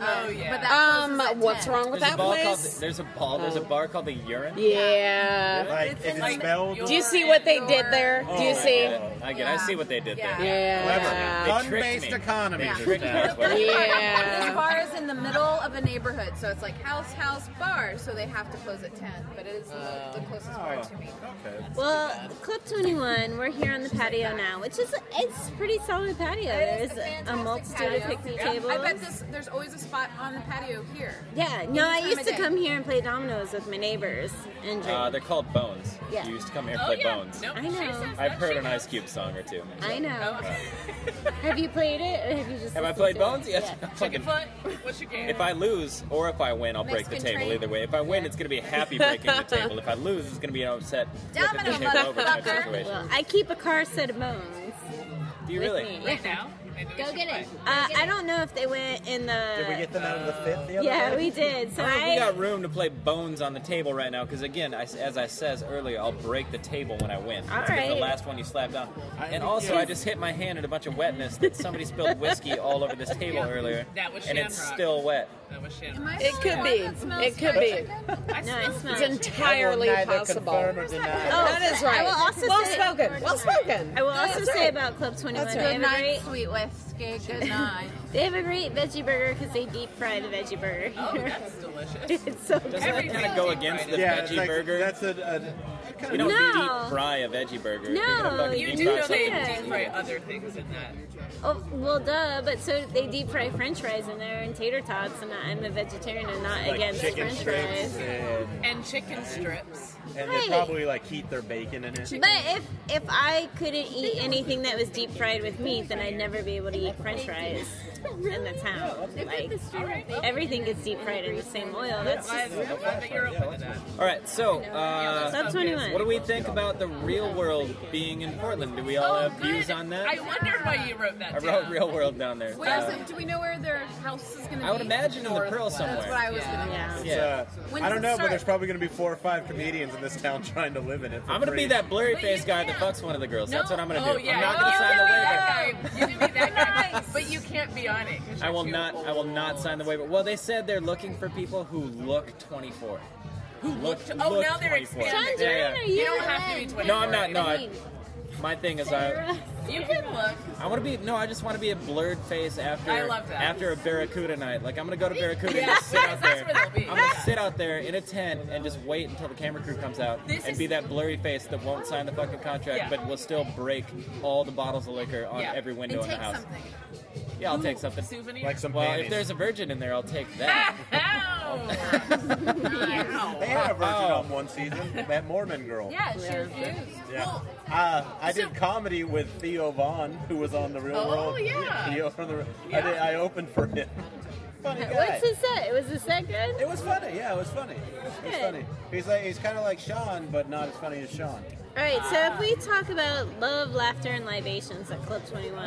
Oh, yeah. But that closes at What's 10. wrong with There's a that ball called. place? There's a bar called the Urine. Yeah. Like, It's if in it's like spelled. Do you see what they did there? Do you see? I get. I see what they did there. Yeah. They tricked Fun-based me. economy. They tricked me. That's what- This Yeah. bar is in the middle of a neighborhood, so it's like house, bar, so they have to close at 10. But it is the closest bar to me. Okay. Well, Club 21, we're here on the patio now, which is it's a pretty solid patio. It is There's a a fantastic multitude of patio. picnic Yeah. tables. I bet there's always a spot on the patio here. Yeah, no, I Any time used of to day. come here and play dominoes with my neighbors and drink. They're called Bones. Yeah. You used to come here and Oh, play yeah. Bones. Nope, I know. she says I've that heard she an knows. Ice Cube song or two. I know. Oh. Have you played it, or have you just? Have I listened played to it? Bones? Yes. Yeah. Fucking- Chickenfoot, what's your game? If I lose or if I win, I'll break the Mexican table. train. Either way. If I win, it's going to be a happy breaking the table. If I lose, it's going to be an upset flipping the Domino, table over type motherfucker. situation. Well, I keep a car set of bones. Do you with really? me. Right now? Maybe we Go should get play. it. I don't know if they went in the. Did we get them out of the fit the other Yeah, day? we did. So I don't know if we I. got room to play Bones on the table right now because again, as I says earlier, I'll break the table when I win. All It's gonna be the right. last one you slap down. And also, I just hit my hand in a bunch of wetness that somebody spilled whiskey all over this table earlier, That was and it's Shamrock. still wet. That was Am Shannon. I It the could one be. that smells It could fried be. chicken? No, it smells. It's entirely I will neither possible. confirm or deny. That is right. I will also well say- spoken. Well spoken. I will also That's say right. about Club 21, That's they right. have Good a night, great. sweet whiskey. Good night. They have a great veggie burger because they deep fry the veggie burger. Oh, that's delicious. It's so Doesn't good. that kind of go against the Yeah, it's veggie like, burger? that's You don't No. deep fry a veggie burger. No, You're gonna fucking you deep You fry know they something. deep fry other things in that. Oh, well, duh, but so they deep fry french fries in there and tater tots, and I'm a vegetarian and not like against chicken french strips fries. And chicken strips. and Right. they probably like heat their bacon in it. But if I couldn't eat anything that was deep fried with meat, then I'd never be able to eat french fries in the town. Like, everything gets deep fried in the same oil. That's I'm just glad that you're open to that. All right, so Club 21. what do we think about the real world being in Portland? Do we all have views on that? I wondered why you wrote that I down. wrote real world down there. Where is it? Do we know where their house is going to be? I would imagine in the Pearl That's what somewhere. I was going to Yeah. Yeah. When's I don't it know, but start? there's probably going to be 4 or 5 comedians in this town trying to live in it. For I'm gonna free. be that blurry But face you guy that can't. fucks one of the girls. That's what I'm gonna do. Oh, yeah. I'm not gonna sign the You waiver. can be that guy. You can be that guy, but you can't be on it. 'cause I you're will too not. I will not sign the waiver. Well, they said they're looking for people who look 24. Who look? Oh, now they're 24. expanding. John Duran, are you You don't have to be 24. No, I'm not. No, I my thing is You can look. I want to be. No, I just want to be a blurred face after. I love that. After a Barracuda night. Like I'm gonna go to Barracuda Yeah, and just sit out that's there. where they'll be. I'm gonna sit out there in a tent and just wait until the camera crew comes out This and is- be that blurry face that won't sign the fucking contract, Yeah. but will still break all the bottles of liquor on Yeah. every window And in the take house. something. Yeah, I'll take something. Souvenir. like some Well, panties. if there's a virgin in there, I'll take that. Ow! They had a virgin Oh. on one season, that Mormon girl. Yeah, she refused. Yeah. I did comedy with Theo Vaughn, who was on The Real Oh, World. yeah. Theo from the, Yeah. I opened for him. Funny guy. What's his set? Was the set good? It was funny. Yeah, it was funny. It was Good. funny. He's kind of like Sean, but not as funny as Sean. All right, so if we talk about love, laughter, and libations at Club 21,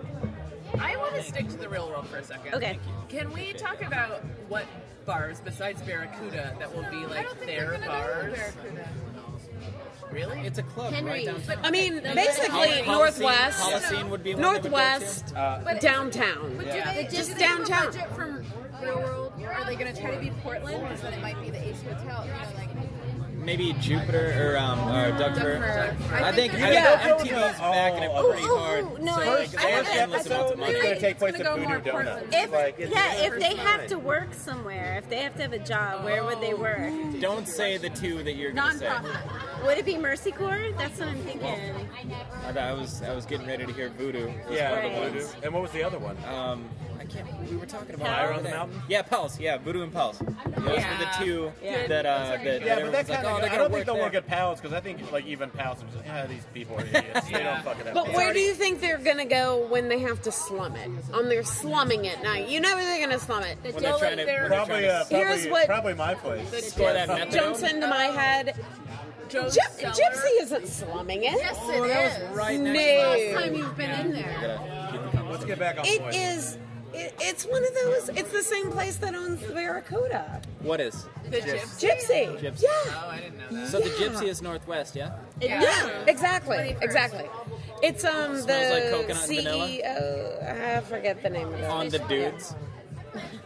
I want to stick to the real world for a second. Okay. Can we talk about what bars besides Barracuda that will be I like don't think they're their going to go to bars? Barracuda. Really? It's a club right downtown. I mean, basically Holocene- Northwest, Holocene would be one they would go to. Northwest, But downtown. But Yeah. do they, Just do they have a downtown. budget from Real World? Are they going to try to be Portland? Because then it might be the Ace Hotel. You know, like Maybe Jupiter or Doug Fir. Doug Fir. I think Yeah. MTV's backing it Oh, pretty hard. no, so I- like, I- there's endless amounts of It's money. going to take place It's at gonna go Voodoo more Donuts. Portland. if they have to work somewhere, if they have to have a job, where would they work? Don't say the two that you're gonna say. non-profit. Would it be Mercy Corps? That's what I'm thinking. I was getting ready to hear Voodoo. was Yeah, one of the Right. ones. And what was the other one? I can't. We were talking about Fire on the Mountain? Yeah, Pulse. Yeah, Voodoo and Pulse. Those were the two Yeah. that Yeah, but that everyone's like, kind oh, of. they're I gonna don't think work they'll there. work at Palace because I think like even Palace are just like, these people are idiots. They don't fucking have. But where do you think they're gonna go when they have to slum it? On their slumming it night. You know where they're gonna slum it. When they're trying to, when they're Probably, trying to Here's what- probably my place. score that methadone. Jumps into my head. Joe's Cellar. Gypsy isn't slumming it. Yes, it is. Right No. next Last time you've been in there. Gotta keep the Let's get back on It point. is. It's one of those. It's the same place that owns the Barracuda. What is? The gypsy. Gypsy. Gypsy. Yeah. Oh, I didn't know that. So the Gypsy is Northwest, yeah? Yeah. Exactly. Exactly. It's Smells the like coconut and vanilla? CEO. I forget the name of it. On the dudes.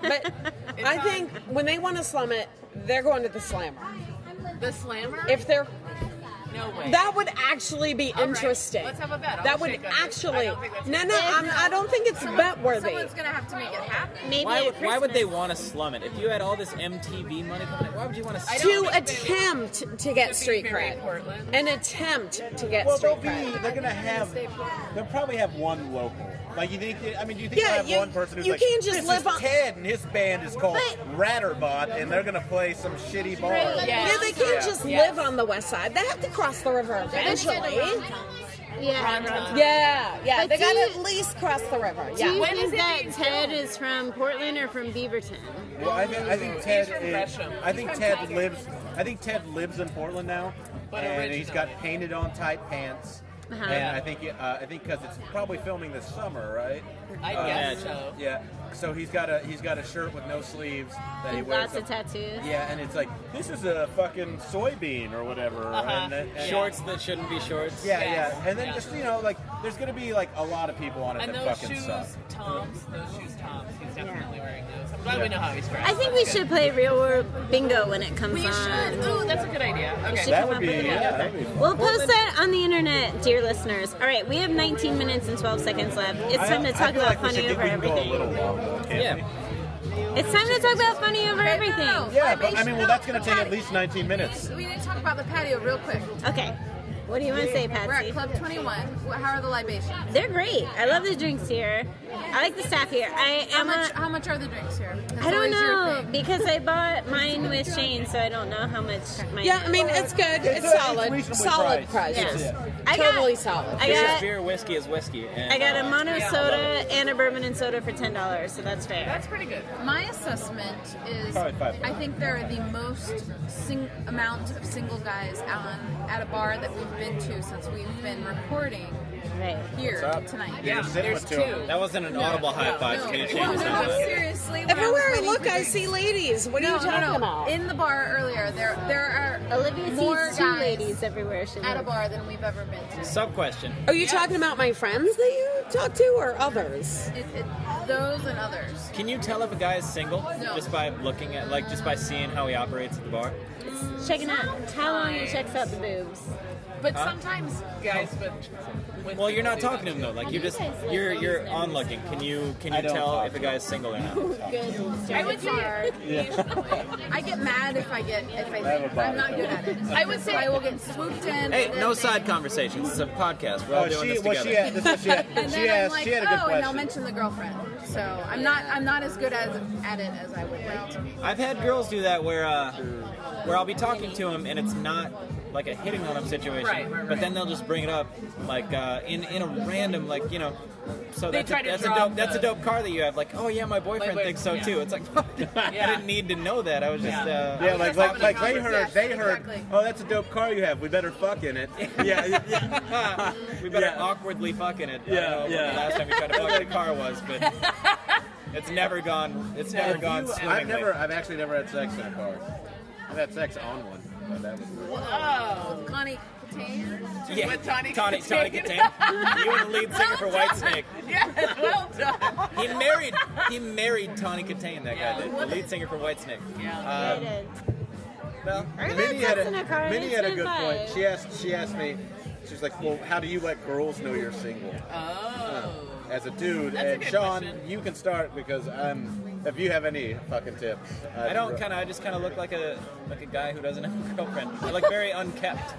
But I think when they want to slum it, they're going to the Slammer. The Slammer? If they're No way. that would actually be All right. interesting. Let's have a bet. I'll That would shake on this. actually. I don't think that's No, good. I don't think it's bet worthy. Someone's gonna have to make it happen. Maybe Why at would they Christmas. want to slum it? If you had all this MTV money coming in, why would you want to I slum don't To think they- attempt to get to be street very cred. Portland. An attempt to get Well, street cred. they're gonna have, they'll probably have one local. Like you think? I mean, do you think Yeah, they'll have you- one person who's you like, can't just this live is on- Ted and his band is called But- Ratterbot, and they're gonna play some shitty bar. Yeah. Yeah, they can't Yeah. just Yeah. live on the west side. They have to cross the river eventually. Yeah. Yeah, But they do gotta you- at least cross the river. Do you Yeah. When think is it that being Ted filmed? is from Portland or from Beaverton? Well, I think Ted from is. Gresham. I think He's from Ted Tiger. lives. I think Ted lives in Portland now, But and he's got originally. painted on tight pants. Uh-huh. And Yeah. I think because it's probably filming this summer, right? I guess so. Yeah. So he's got a shirt with no sleeves that he And wears. lots of tattoos. Yeah, and it's like this is a fucking soybean or whatever. Uh-huh. And shorts that shouldn't be shorts? Yeah, Yes. yeah. And then Yeah. just like there's gonna be like a lot of people on it And that those fucking shoes, suck. Toms. He's definitely wearing those. I'm glad we know how he's dressed. I think we should play Real World Bingo when it comes We on. should. Ooh, that's a good idea. Okay. should That come would up be with it. that'd be fun. We'll post that on the internet, dear listeners. All right, we have 19 minutes and 12 seconds left. It's time to I talk feel about like we funny should over we can go a everything. little longer, can't Yeah. we? It's time to talk about funny over everything. Yeah, but I mean, well, that's gonna take at least 19 minutes. We need to talk about the patio real quick. Okay, what do you want to say, We're at Patsy? Club 21. How are the libations? They're great. I love the drinks here. I like the staff here. How much are the drinks here? That's I don't always your know thing. because I bought mine with Shane, so I don't know how much mine. Yeah, I mean it's good. It's It's solid. reasonably Solid priced. prices. Yeah. I got- Totally solid. I Because got beer, whiskey is whiskey. And, I got a mono soda and a bourbon and soda for $10, so that's fair. That's pretty good. My assessment is Probably $5. I think there are the most amount of single guys at a bar that we've been to since we've been recording Right. here What's up? tonight. Yeah, sitting there's with two two. of them. That wasn't an audible high five. No, Can you no, change no, that? seriously. when I was Everywhere I waiting look, for I you- see ladies. What are you talking about? In the bar earlier, there are Olivia more sees two guys ladies everywhere she at a lives. bar than we've ever been to. Sub question. Are you talking about my friends that you talk to or others? Those and others. Can you tell if a guy is single No. just by looking at, like, just by seeing how he operates at the bar? Checking out how long he checks out the boobs. But sometimes guys with Well, you're not talking to him though. Like you're on looking. Can you I don't tell talk if a to guy is single or not? Good. I would say I get mad if I think have a body I'm not good at it. I would say I will get swooped in. Hey, and no then side they- conversations. It's a podcast. We're all doing this together. This is what she had. And She then I'm asked. like, She had a good oh, and I'll question. mention the girlfriend. So I'm not as good at it as I would like to be. I've had girls do that where I'll be talking to him and it's not like a hitting on him situation, Right. but then they'll just bring it up like in a random So They that's try to a drop dope that's a the- dope car that you have. Like, oh yeah, my boyfriend boy- thinks so yeah. too. It's like I Yeah. didn't need to know that. I was just Yeah, like having a they heard. conversation. Exactly. Oh, that's a dope car you have. We better fuck in it. Yeah. we better Yeah. awkwardly fuck in it. I Yeah, don't know yeah. when the last time we tried to fuck in a car was, but it's never gone. It's never gone swimmingly. I've actually never had sex in a car. I've had sex on one. But that was whoa. Connie Katane. Yeah, With Tawny Tawny Katane. Katane. You were the lead singer for Whitesnake. Yes, well done. He married Tawny Katane, that guy did. The lead singer for Whitesnake. Yeah. Well, I've Minnie had had sex in a car. Minnie It's had a been good fine. point. She asked me. She's like, well, how do you let girls know you're single? Oh. As a dude, That's a and good Sean, question. you can start because if you have any fucking tips. I just kind of look like a guy who doesn't have a girlfriend. I look very unkept,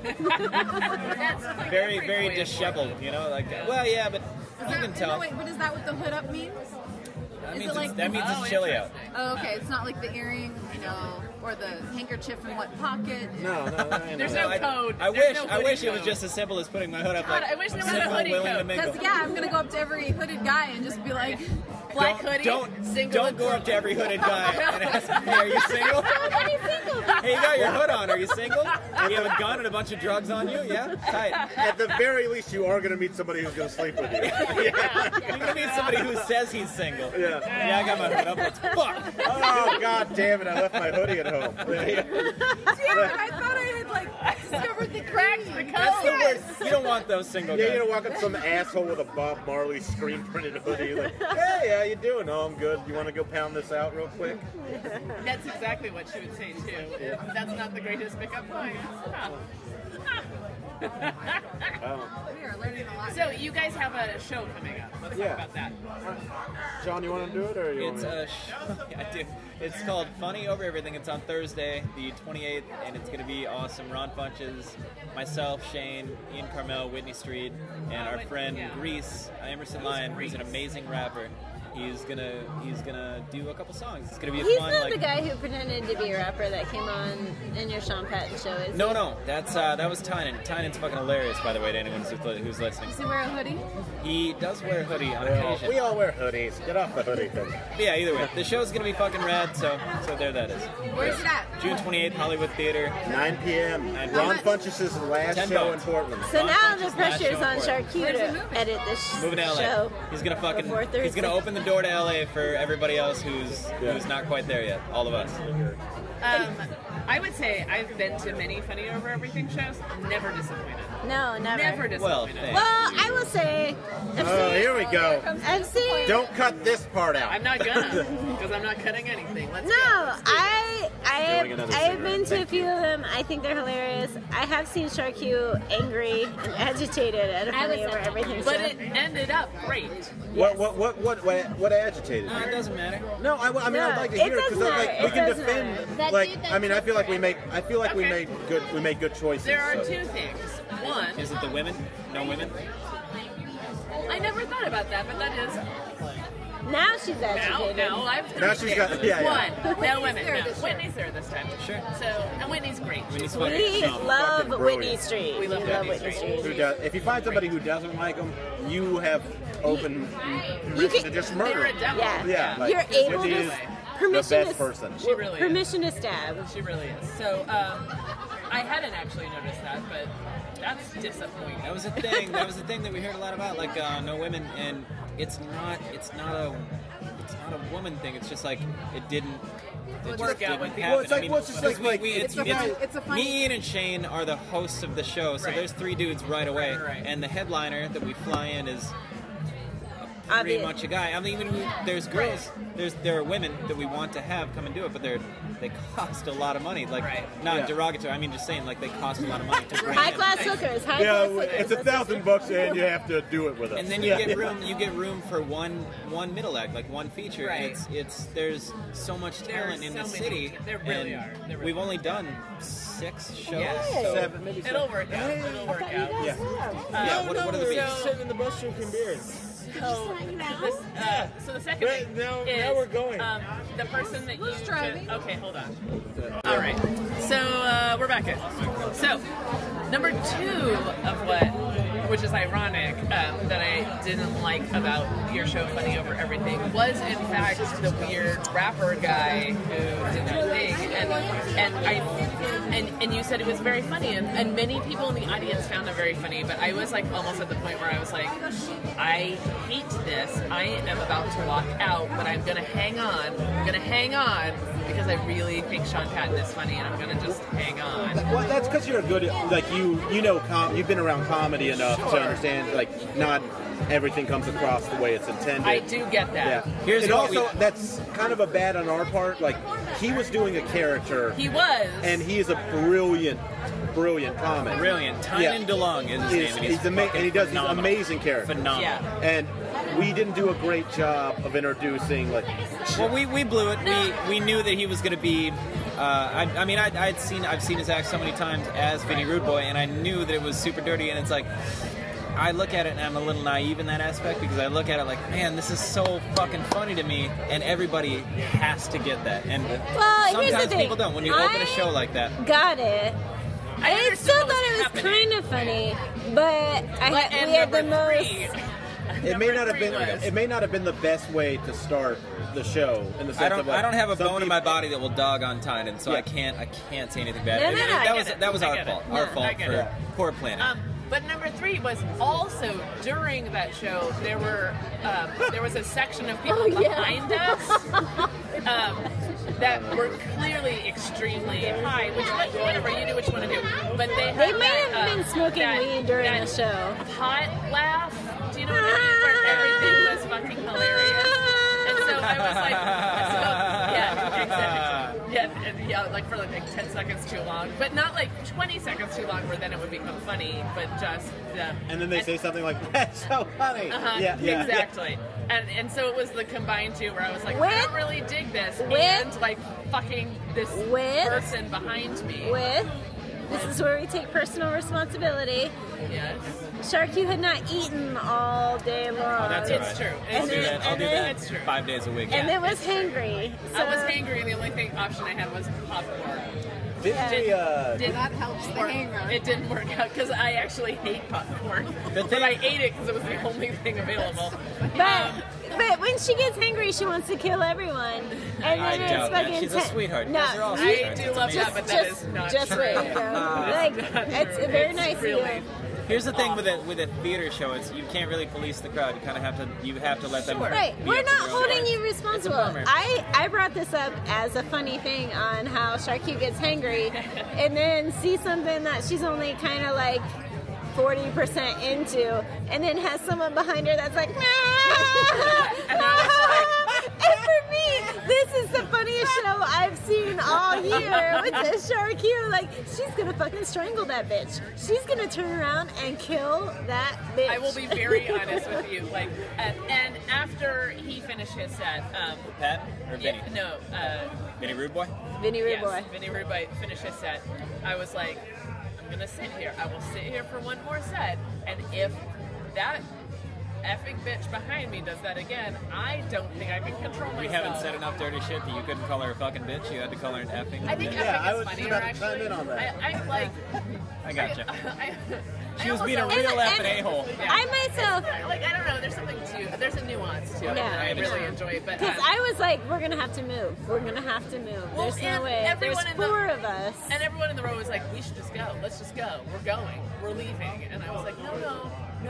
very disheveled. Well, yeah, but you can tell. No, wait, but is that what the hood up means? That is means it like- it's chilly out. Oh, okay. It's not like the earring, or the handkerchief in what pocket. No. There's no code. I There's wish no I hoodie wish it was code. just as simple as putting my hood up. God, Like, I wish there I'm was a single, hoodie willing to code. mingle. Because I'm gonna go up to every hooded guy and just be like, black hoodie, single. Don't go up to every hooded guy and ask, hey, are you single? Hey, you got your hood on. Are you single? You have a gun and a bunch of drugs on you? Yeah? Tight. At the very least, you are going to meet somebody who's going to sleep with you. You're going to meet somebody who says he's single. Yeah. Yeah, I got my hood up. Let's fuck. Oh, God damn it. I left my hoodie at home. Yeah, I thought I had discovered the Cracked the code. That's the worst. You don't want those single Yeah, guys. you know, walk up some asshole with a Bob Marley screen printed hoodie. Like, hey, how you doing? Oh, I'm good. You want to go pound this out real quick? That's exactly what she would say too. That's not the greatest pickup line. We are learning a lot. So you guys have a show coming up. Let's Yeah. talk about that. John, you want to do it or you It's want me? a show. Yeah, I do. It's called Funny Over Everything. It's on Thursday, the 28th, and it's going to be awesome. Ron Funches, myself, Shane, Ian Carmel, Whitney Street, and our friend Reese, Emerson Lyon, who's an amazing rapper. He's gonna do a couple songs. It's gonna be a He's fun not like. the guy who pretended to be a rapper that came on in your Sean Patton show, is he? No, that was Tynan. Tynan's fucking hilarious, by the way, to anyone who's listening. Does he wear a hoodie? He does wear a hoodie on occasion. We all wear hoodies. Get off the hoodie thing. But yeah, either way, the show's gonna be fucking rad. So there that is. Where's it at? June 28th, Hollywood Theater. 9 p.m. And Ron much? Funches' last $10. show in Portland. So Ron now Funches' the last pressure's show on in Portland. Sharkey Where's he to moving? edit this Moving to LA. show. He's gonna fucking. before Thursday. He's gonna open the door to LA for everybody else who's not quite there yet. All of us. I would say I've been to many Funny Over Everything shows. Never disappointed. No, never. Never Well, disappointed. thanks. Well, I will say, Oh, here we go. I've seen. Don't cut this part out. I'm not gonna, because I'm not cutting anything. Let's No, go. Doing another I've been cigarette. to a few of them. I think they're hilarious. I have seen Shark Q angry and agitated at a Funny Over Everything But show. it ended up great. What agitated? It doesn't matter. No, I mean, No, I'd like to it hear it doesn't because matter. we It can doesn't defend. matter. That Like, dude that I mean, I feel like we took made good choices. There are so. two things. One, Is it the women? No women? I never thought about that, but that is Now she's agitated. now I've Now she's got- yeah. One, no Whitney's women. there No, this year. Whitney's there this time. Sure. So, and Whitney's great. Whitney's She's fucking We dumb. love Fucking Whitney brilliant. Street. We love Whitney Whitney Street. Who does? If you find somebody who doesn't like them, you have open permission to just murder They're a them. devil. Yeah. Yeah, like, You're able Whitney to is permission the best to person. She really is. permission to stab. She really is. So, I hadn't actually noticed that, but that's disappointing. That was a thing. That was the thing that we heard a lot about, like no women, and it's not a woman thing. It's just like it didn't. It Work just out didn't with people. happen. Well, it's like- I mean, well, it's just like- it's it's a funny- me, Ian, and Shane are the hosts of the show, so Right. there's three dudes right away, Right. and the headliner that we fly in is pretty Obvious. much a guy. I mean, even there's girls, there are women that we want to have come and do it, but they cost a lot of money. Like, Right. not Yeah. derogatory. I mean, just saying, like they cost a lot of money to bring High in. class hookers. High Yeah, class hookers. it's $1,000 and you have to do it with us. And then you get room. You get room for one middle act, like one feature. Right. And it's there's so much talent in so the many- city. there really and are. There really we've only done 6 shows. Yeah. So, 7, maybe 7. It'll work out. It'll work out. Yeah. yeah. What are the so- beats? Sitting in the bus drinking beers. So the second Right, thing now- is now we're going. The person that Who's you driving? okay, hold on. All right, so we're back in. So number 2 of what, which is ironic, that I didn't like about your show, Funny Over Everything, was in fact the weird rapper guy who did that thing, and you said it was very funny, and many people in the audience found it very funny, but I was like almost at the point where I was like, I hate this. I am about to walk out, but I'm gonna hang on. I'm gonna hang on because I really think Sean Patton is funny, and I'm gonna just hang on. Well, that's because you're a good, like you know, you've been around comedy enough to understand, like, not everything comes across the way it's intended. I do get that. Yeah. Here's and what also, that's kind of a bad on our part. Like, he was doing a character, He was. and he is a brilliant comic. Brilliant. Tynan DeLong is his name. And he does these phenomenal. amazing characters. Phenomenal. Yeah. And we didn't do a great job of introducing, like, Well, we blew it. We knew that he was going to be. I've seen his act so many times as Vinny Rude Boy, and I knew that it was super dirty. And it's like, I look at it and I'm a little naive in that aspect because I look at it like, man, this is so fucking funny to me, and everybody has to get that. And Well, here's the sometimes thing. people don't. When you open a show like that, Got it. I understood still what was thought it was happening. kind of funny, but And we had the number most. 3. it may not have Number been. 3 was- It may not have been the best way to start the show in the sense of, like, I don't have a some bone in my people- body that will dog on Tynan, so Yeah. I can't say anything bad. No, no, no, I that get was it. that was I our get fault. it. Our No, fault I get for it. poor planning. But number 3 was also during that show. There was a section of people behind us that were clearly extremely high. Which whatever, you do what you want to do. But they might have been smoking weed during the show. Hot laugh. Do you know what I mean? Where everything was fucking hilarious. And so I was like, like for like 10 seconds too long, but not like 20 seconds too long, where then it would become funny, but just. And then they say something like, "That's so funny." Exactly. And so it was the combined two where I was like, I don't really dig this, and like fucking this person behind me. This is where we take personal responsibility. Yes. Sharky had not eaten all day long. Oh, that's all right. It's true. I'll do that. It's true. 5 days a week. And it was hangry. I was hangry, and the only option I had was popcorn. That helps the hanger. It didn't work out because I actually hate popcorn. But I ate it because it was the only thing available. But when she gets hangry, she wants to kill everyone. And I then doubt it's that. fucking She's a sweetheart. No, They're all I sweethearts. do It's love amazing. that, but that is not just true. wait, it's very nice of you. Here's the thing with a theater show: you can't really police the crowd. You kind of have to let them. Right, be we're up to not their own holding game. you responsible. It's a bummer. I brought this up as a funny thing on how Sharky gets hangry, and then see something that she's only kind of like 40% into, and then has someone behind her that's like, and for me, this is the funniest show I've seen all year with the Sharky. Like, she's gonna fucking strangle that bitch. She's gonna turn around and kill that bitch. I will be very honest with you. Like, and after he finished his set, Pat or Vinny? Vinny Rude Boy. Vinny Rude Boy. Vinny Rude Boy finished his set. I was like, I'm gonna sit here. I will sit here for one more set, and if that effing bitch behind me does that again, I don't think I can control myself. We haven't said enough dirty shit that you couldn't call her a fucking bitch. You had to call her an effing. I think Yeah, I effing was is funnier, about to actually. chime in on that. I like. I gotcha. She was almost being a always- real And- effing a-hole. Yeah. I myself, Like, I don't know, there's something there's a nuance to it Yeah. that I really enjoy. But because I was like, we're gonna have to move. We're gonna have to move. Well, There's no and way. There's everyone in the- 4 of us. and everyone in the row was like, we should just go. Let's just go. We're going. We're leaving. And I was like, no.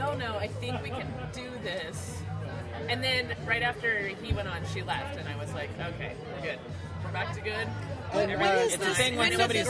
I think we can do this. And then right after he went on, she left, and I was like, okay, good. We're back to good. And, It's the thing when somebody's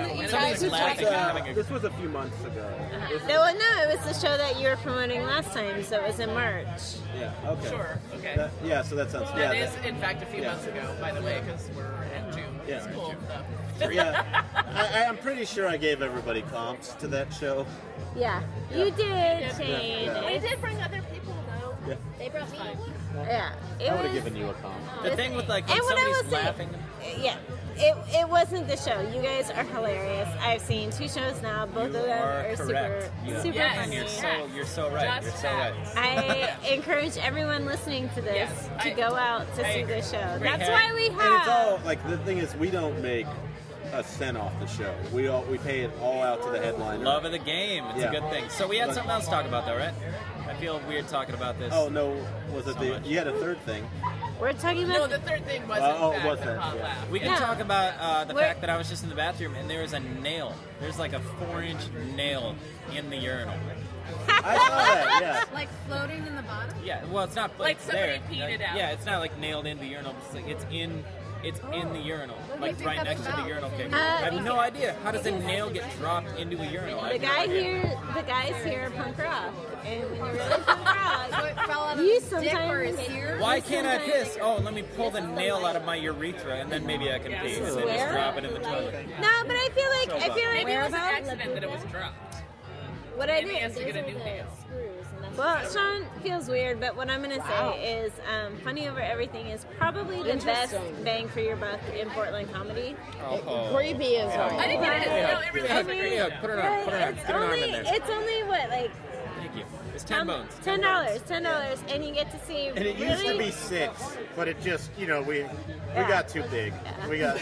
laughing and having a this was a few months ago. No, it was the show that you were promoting last time, so it was in March. Yeah. Okay. Sure. Okay. So that sounds. That is, in fact, a few months ago, by the way, because we're in June. Yeah, It's cool. So. Yeah, I'm pretty sure I gave everybody comps to that show. Yeah, you did, Shane. Yeah. We did bring other people, though. Yeah. They brought me one. Yeah, it I would was. have given you a comp. The thing with like when And what I somebody's was saying- laughing. Yeah, it wasn't the show. You guys are hilarious. I've seen 2 shows now. Both of You them are are correct. super Yes. funny. You're so right. You're so right. I encourage everyone listening to this Yes, to I- go out to I see agree. this show. Great That's hat. why we And it's all have. like the thing is we don't make a cent off the show. We pay it all out to the headliner. Love of the game. It's Yeah. a good thing. So we had something else to talk about, though, right? I feel weird talking about this. Oh no, was it So the? much. You had a third thing. We're talking No, about. the third thing was, Oh, in fact, was the that? hot Yeah. laugh. We can Yeah. talk about the We're- fact that I was just in the bathroom and there was a nail. There's like a 4-inch nail in the urinal. I saw that. Yeah. Like floating in the bottom? Yeah, well, it's not Like it's somebody there. peed it out. Yeah, it's not like nailed into the urinal. It's like it's in the urinal, What do you like think right that's next to the about? urinal cake. Uh, I have no idea. How does a nail get dropped into a urinal? I The have no guy idea. here, the guys here are punk rock, and when you're really punk So rock, it fell out of You his dick or his sometimes- ear? Why can't I piss? Oh, let me pull the nail out of my urethra and then maybe I can pee. And then just Swear? drop it in the toilet. no, but I feel like Maybe it was an accident that it was dropped. what I Maybe he has to did. get a new nail. Well, Sean feels weird, but what I'm gonna say is, Funny Over Everything is probably the best bang for your buck in Portland comedy. Oh. Creepy as I well. think it is. No, it really is a great Yeah, show. put it on. Put it on. It's Get an arm only, in there. it's only what, like Thank you. It's 10 bones. $10, and you get to see. And it really, used to be 6, but it just we got too big. We got.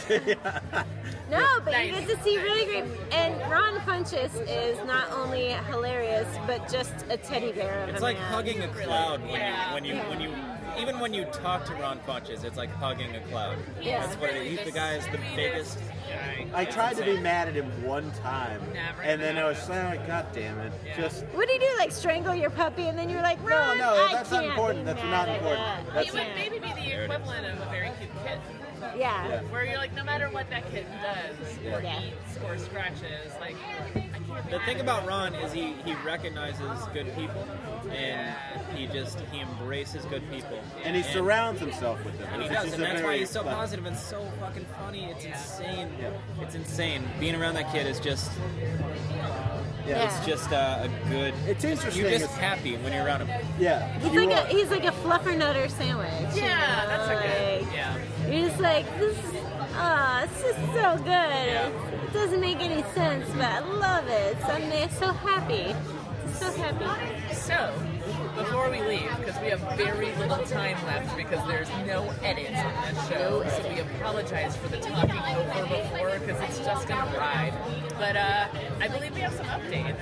No, but you Nice. get to see really great. And Ron Funches is not only hilarious, but just a teddy bear of It's a like man. hugging a cloud Yeah. when you even when you talk to Ron Funches, it's like hugging a cloud. Yeah. That's what it is. He's the guy, the biggest. I tried to be mad at him one time, and then I was like, God damn it. Just What do you do? Like strangle your puppy and then you're like, Ron, no, that's I not can't important. be That's mad not at important. that. That's He would maybe be the equivalent of a very cute kitten. Yeah. Where you're like, no matter what that kitten does, or Yeah. eats, or scratches, like, I can't be The mad thing at about him. Ron is he recognizes good people, and he embraces good people. and he surrounds himself with them. And he which does, is and a that's why very he's so fun- positive and so fucking funny. It's insane. Yeah. It's insane. Being around that kid is just, Yeah. it's just a good. It's interesting. You're just It's- happy when you're around him. Yeah. He's you like are. he's like a fluffernutter sandwich. you Yeah, know, that's a good. like, Yeah. You're just like, this is, it's just so good. It doesn't make any sense, but I love it. I'm so happy. So happy. So, before we leave, because we have very little time left because there's no edits on this show, so we apologize for the talking over before because it's just going to ride. But I believe we have some updates.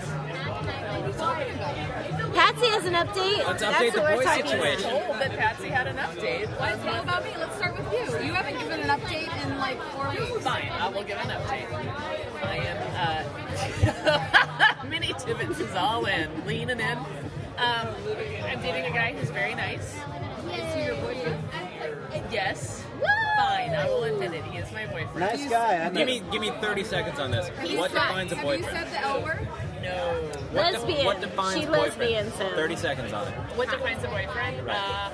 Patsy has an update. Let's That's update the what we're boy talking situation. about. Told that Patsy had an update. Let's talk about me. Let's start with you. You haven't given an update in like 4 weeks. Fine, I will give an update. I am, Minnie Tibbetts is all in, leaning in. I'm dating a guy who's very nice. Is he your boyfriend? Yes. Fine, I will admit it. He is my boyfriend. Nice guy. Give me 30 seconds on this. What defines a Have you boyfriend? said the L word? No. Lesbian. What defines She boyfriend? lesbian, so. 30 seconds on it. What defines a boyfriend?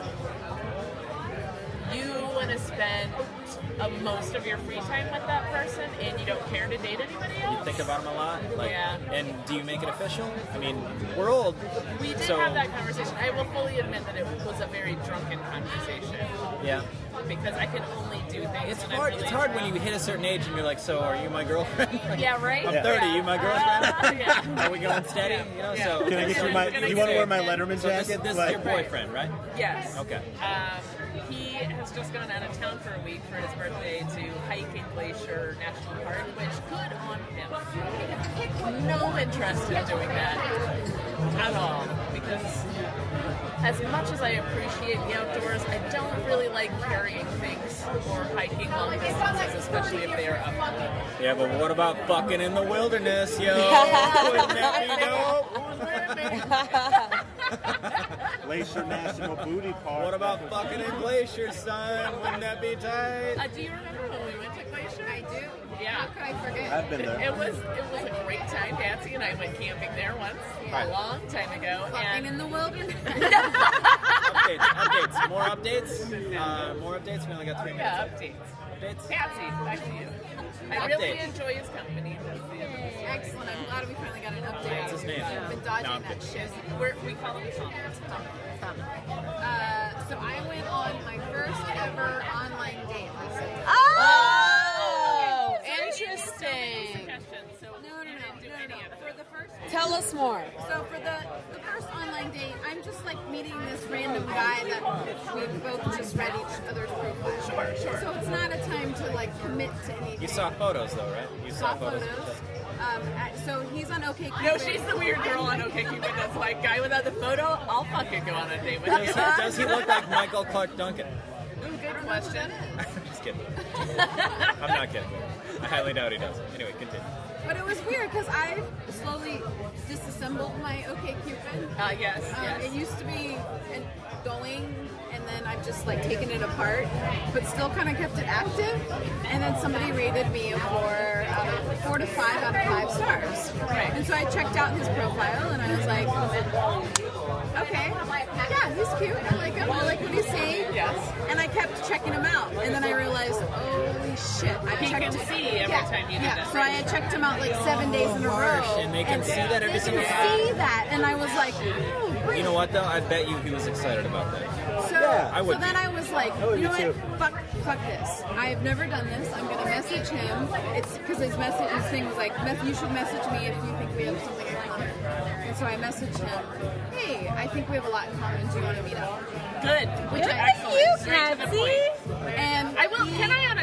You want to spend most of your free time with that person, and you don't care to date anybody else. You think about him a lot? Like, Yeah. And do you make it official? I mean, we're old. We did so, have that conversation. I will fully admit that it was a very drunken conversation Yeah. because I can only do things. It's when I'm hard. really It's hard when drunk. you hit a certain age and you're like, so are you my girlfriend? Yeah, right. I'm 30. Yeah. You my girlfriend? Yeah. Are we going steady? You know, Yeah. so Can I get you my? Can I You get want to it? wear my Letterman So this jacket? is Like- your boyfriend, right? Yes. Okay. He has just gone out of town for a week for his birthday to Hiking Glacier National Park, which good on him. No interest in doing that at all, because as much as I appreciate the outdoors, I don't really like carrying things or hiking long distances, especially if they are uphill. Yeah, but what about fucking in the wilderness, yo? Wouldn't that be dope? Glacier National Booty Park. What about fucking in Glacier, son? Wouldn't that be tight? Do you remember when we went to Glacier? I do. Yeah. How could I forget? I've been there. It was a great time. Patsy and I went camping there once a long time ago, Fucking and in the wilderness. Updates. More updates? More updates? We only got 3 minutes. yeah, updates. Updates? Patsy, back to you. I really Updates. enjoy his company. That's the end of the story. Excellent. I'm glad we finally got an update. What's his name? I've been No, dodging I'm that kidding. shit. We call him Tom. So I went on my first ever online date last night. Oh, interesting. So No. For the first Tell us more. So for the first online date, I'm just like meeting this random guy that we both just read each other's profile. Sure. So it's not a time to like commit to anything. You saw photos, though, right? You Saw photos. So he's on OkCupid. No, she's the weird girl on OkCupid that's like, guy without the photo, I'll fucking go on a date with you. Does he look like Michael Clark Duncan? Ooh, good question. Just kidding. I'm not kidding. I highly doubt he does. Anyway, continue. But it was weird because I slowly disassembled my OkCupid. Yes. It used to be going, and then I've just like taken it apart, but still kind of kept it active. And then somebody rated me a 4 to 5 out of 5 stars. Right. And so I checked out his profile, and I was like, okay, yeah, he's cute. I like him. I like what he's saying. Yes. And I kept checking him out, and then I realized, holy shit! I He checked can see every time you do that. So I had checked him out like 7 days in a row, And they can see that every they single can time. see that, and I was like, oh, great. You know what, though? I bet you he was excited about that. So, I would so then be. I was like, would you know be what? too. Fuck this. I've never done this. I'm gonna message him. It's because his thing was like, you should message me if you think we have something in common. And so I messaged him, hey, I think we have a lot in common. Do you want to meet up? Good. Which I Good for you, Straight to the Patsy. point. And I will. Can I, on a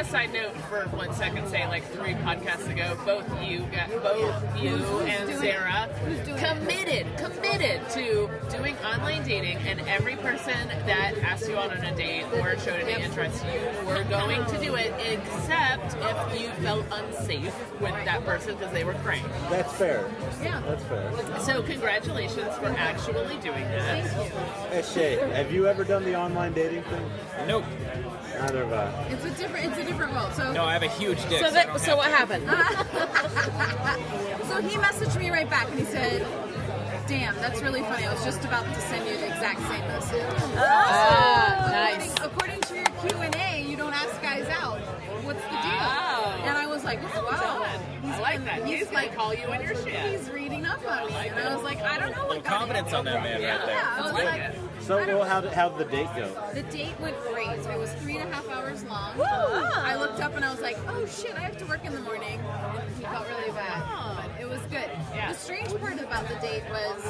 side note for 1 second, say like 3 podcasts ago, both you and Sarah committed to doing online dating, and every person that asked you out on a date or showed any interest, you were going to do it, except if you felt unsafe with that person because they were crank. That's fair. Yeah. That's fair. So congratulations for actually doing that. Hey Shay, have you ever done the online dating thing? Nope. Neither have I. It's a different world. So No, I have a huge dick. So, I don't so have what to. happened? So he messaged me right back and he said, "Damn, that's really funny. I was just about to send you the exact same message." Nice. According to your Q&A, you don't ask guys out. What's the deal? Oh. And I was like, "Wow." I like that. He's gonna call you on your shit. He's reading up on me, and I was like, "I don't know what got Confidence on that man right there. Yeah, I was like, So, well, how'd the date go? the date went great. It was 3.5 hours long. I looked up and I was like, "Oh shit, I have to work in the morning." And he felt really bad, but it was good. Yeah. The strange part about the date was,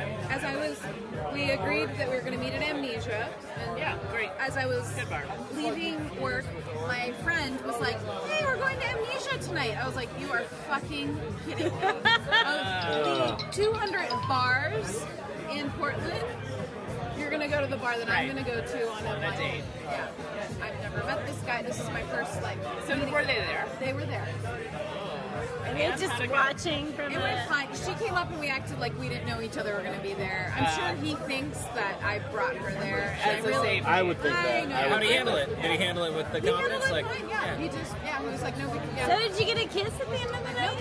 we agreed that we were going to meet at Amnesia, and Yeah, great. as I was Good bar. leaving work, my friend was like, "Hey, we're going to Amnesia tonight." I was like, "You are fucking kidding me." The 200 bars in Portland. You're gonna go to the bar that I'm Right. gonna go to on a date. Yeah. I've never met this guy. This is my first So meeting. were they there? They were there. And you're just watching from It a... went fine. She came up and we acted like we didn't know each other were gonna be there. I'm sure he thinks that I brought her there. and As I a really, safe I would think I that. know. How did he handle it? Did he handle it with the He handled confidence? it Like, fine, yeah. He just, he was like, "No, we can So get did you get a kiss at the end of the night?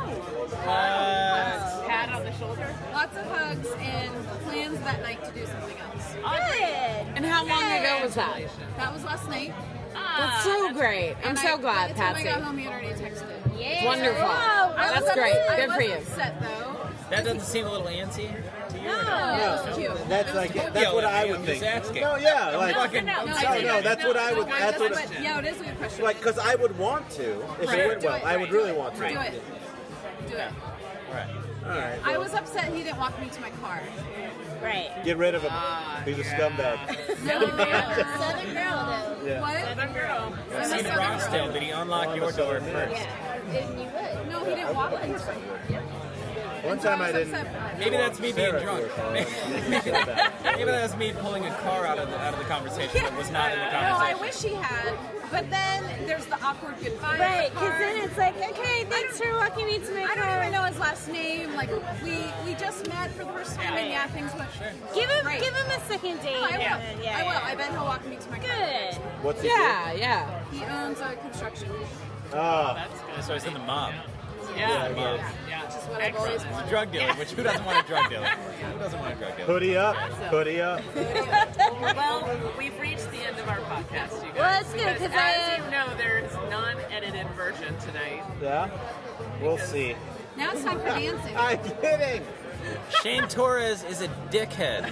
Pat on the shoulder? lots of hugs and plans that night to do something else. Good. And how long ago was that? That was last night. That's so great. I'm And so glad, by the time Patsy. I got home, he had already texted. Yeah. Wonderful. Whoa, That's great. I Good was for you. upset though. that doesn't seem a little antsy to you? No, it was cute. That's It was like totally that's what yelling at I me, would I'm think. just asking. No, yeah, like fucking- No, no, that's what I would. That's what. Yeah, it is a good question. Like, because I would want to if Right. it went Do well. it, I would really want to. Do it. Do it. Right. All right. I was upset he didn't walk me to my car. Right. Get rid of him. He's a scumbag. No, Southern girl, though. Yeah. What? Southern girl. I'm a See the Southern Ross girl. still. Did he unlock your door first? Yeah. Didn't you would? No, he didn't walk me to my car. One time I didn't. Maybe that's me being Sarah drunk. to her car. Maybe that was me pulling a car out of the conversation that was not in the No, I conversation. wish he had. But then there's the awkward goodbye. Right, in the because car. then it's like, okay, thanks for walking me to my I don't car. even know his last name. Like we just met for the first time, and yeah, things went. Give him Right. a second date. No, I will. Yeah, I will. yeah. I bet he'll walk me to my car. Good. What's he Yeah. He owns a construction. do? Oh, That's good. So he's in the mob. Yeah. yeah. Which is what I've always He's a wanted. drug dealer, which who doesn't want a drug dealer? Who doesn't want a drug dealer? Hoodie up. Hoodie up. Well, we've reached the end of our podcast, you guys. Well, that's good, Because 'cause as you know, there's non-edited version tonight. Yeah. We'll see. Now it's time for dancing. I'm kidding. Shane Torres is a dickhead.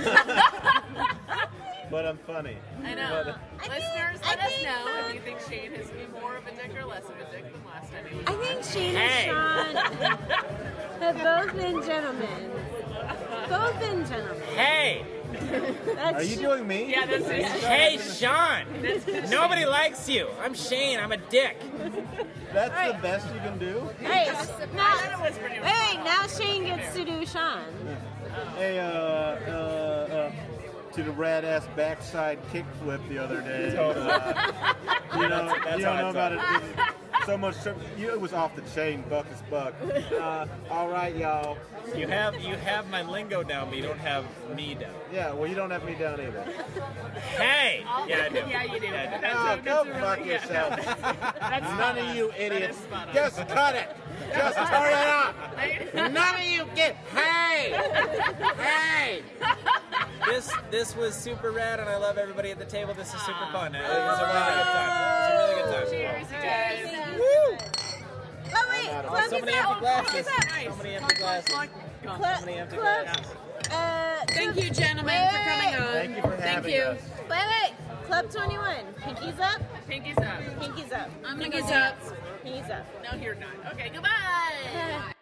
But I'm funny. I know. Listeners, let us think, know if you think Shane has been more of a dick or less of a dick than last time he was I on. think Shane Hey. and Sean have both been gentlemen. Both been gentlemen. Hey! That's Are you doing me? Yeah, that's it. Hey, Sean! Nobody likes you. I'm Shane. I'm a dick. That's the best you can do? Hey, I thought it now, was pretty wait, now Shane gets to do Sean. Hey, to the rad ass backside kickflip the other day. You know, you don't know about it. So much. It was off the chain, buck is buck. All right, y'all. You have my lingo down, but you don't have me down. Yeah, well, you don't have me down either. Hey! Yeah, I do. Yeah, you do. Yeah, I do. Oh, go That's a fuck really- yourself. That's None of you idiots. spot on. Just cut it. Just turn it off. None of you get. Hey! Hey! This was super rad, and I love everybody at the table. This is super fun. It was a really good time. It was a really good time. Cheers, you guys. Oh, wait, Oh, Club so many is empty up. glasses. Club is up. So many empty glasses. Club, So many empty Club, glasses. Thank you, gentlemen, for coming on. Thank you for having you. us. Wait. Club 21. Pinkies up. Pinkies up. Pinkies up. I'm gonna Pinkies go up. dance. Pinkies up. No, you're not. Okay, goodbye.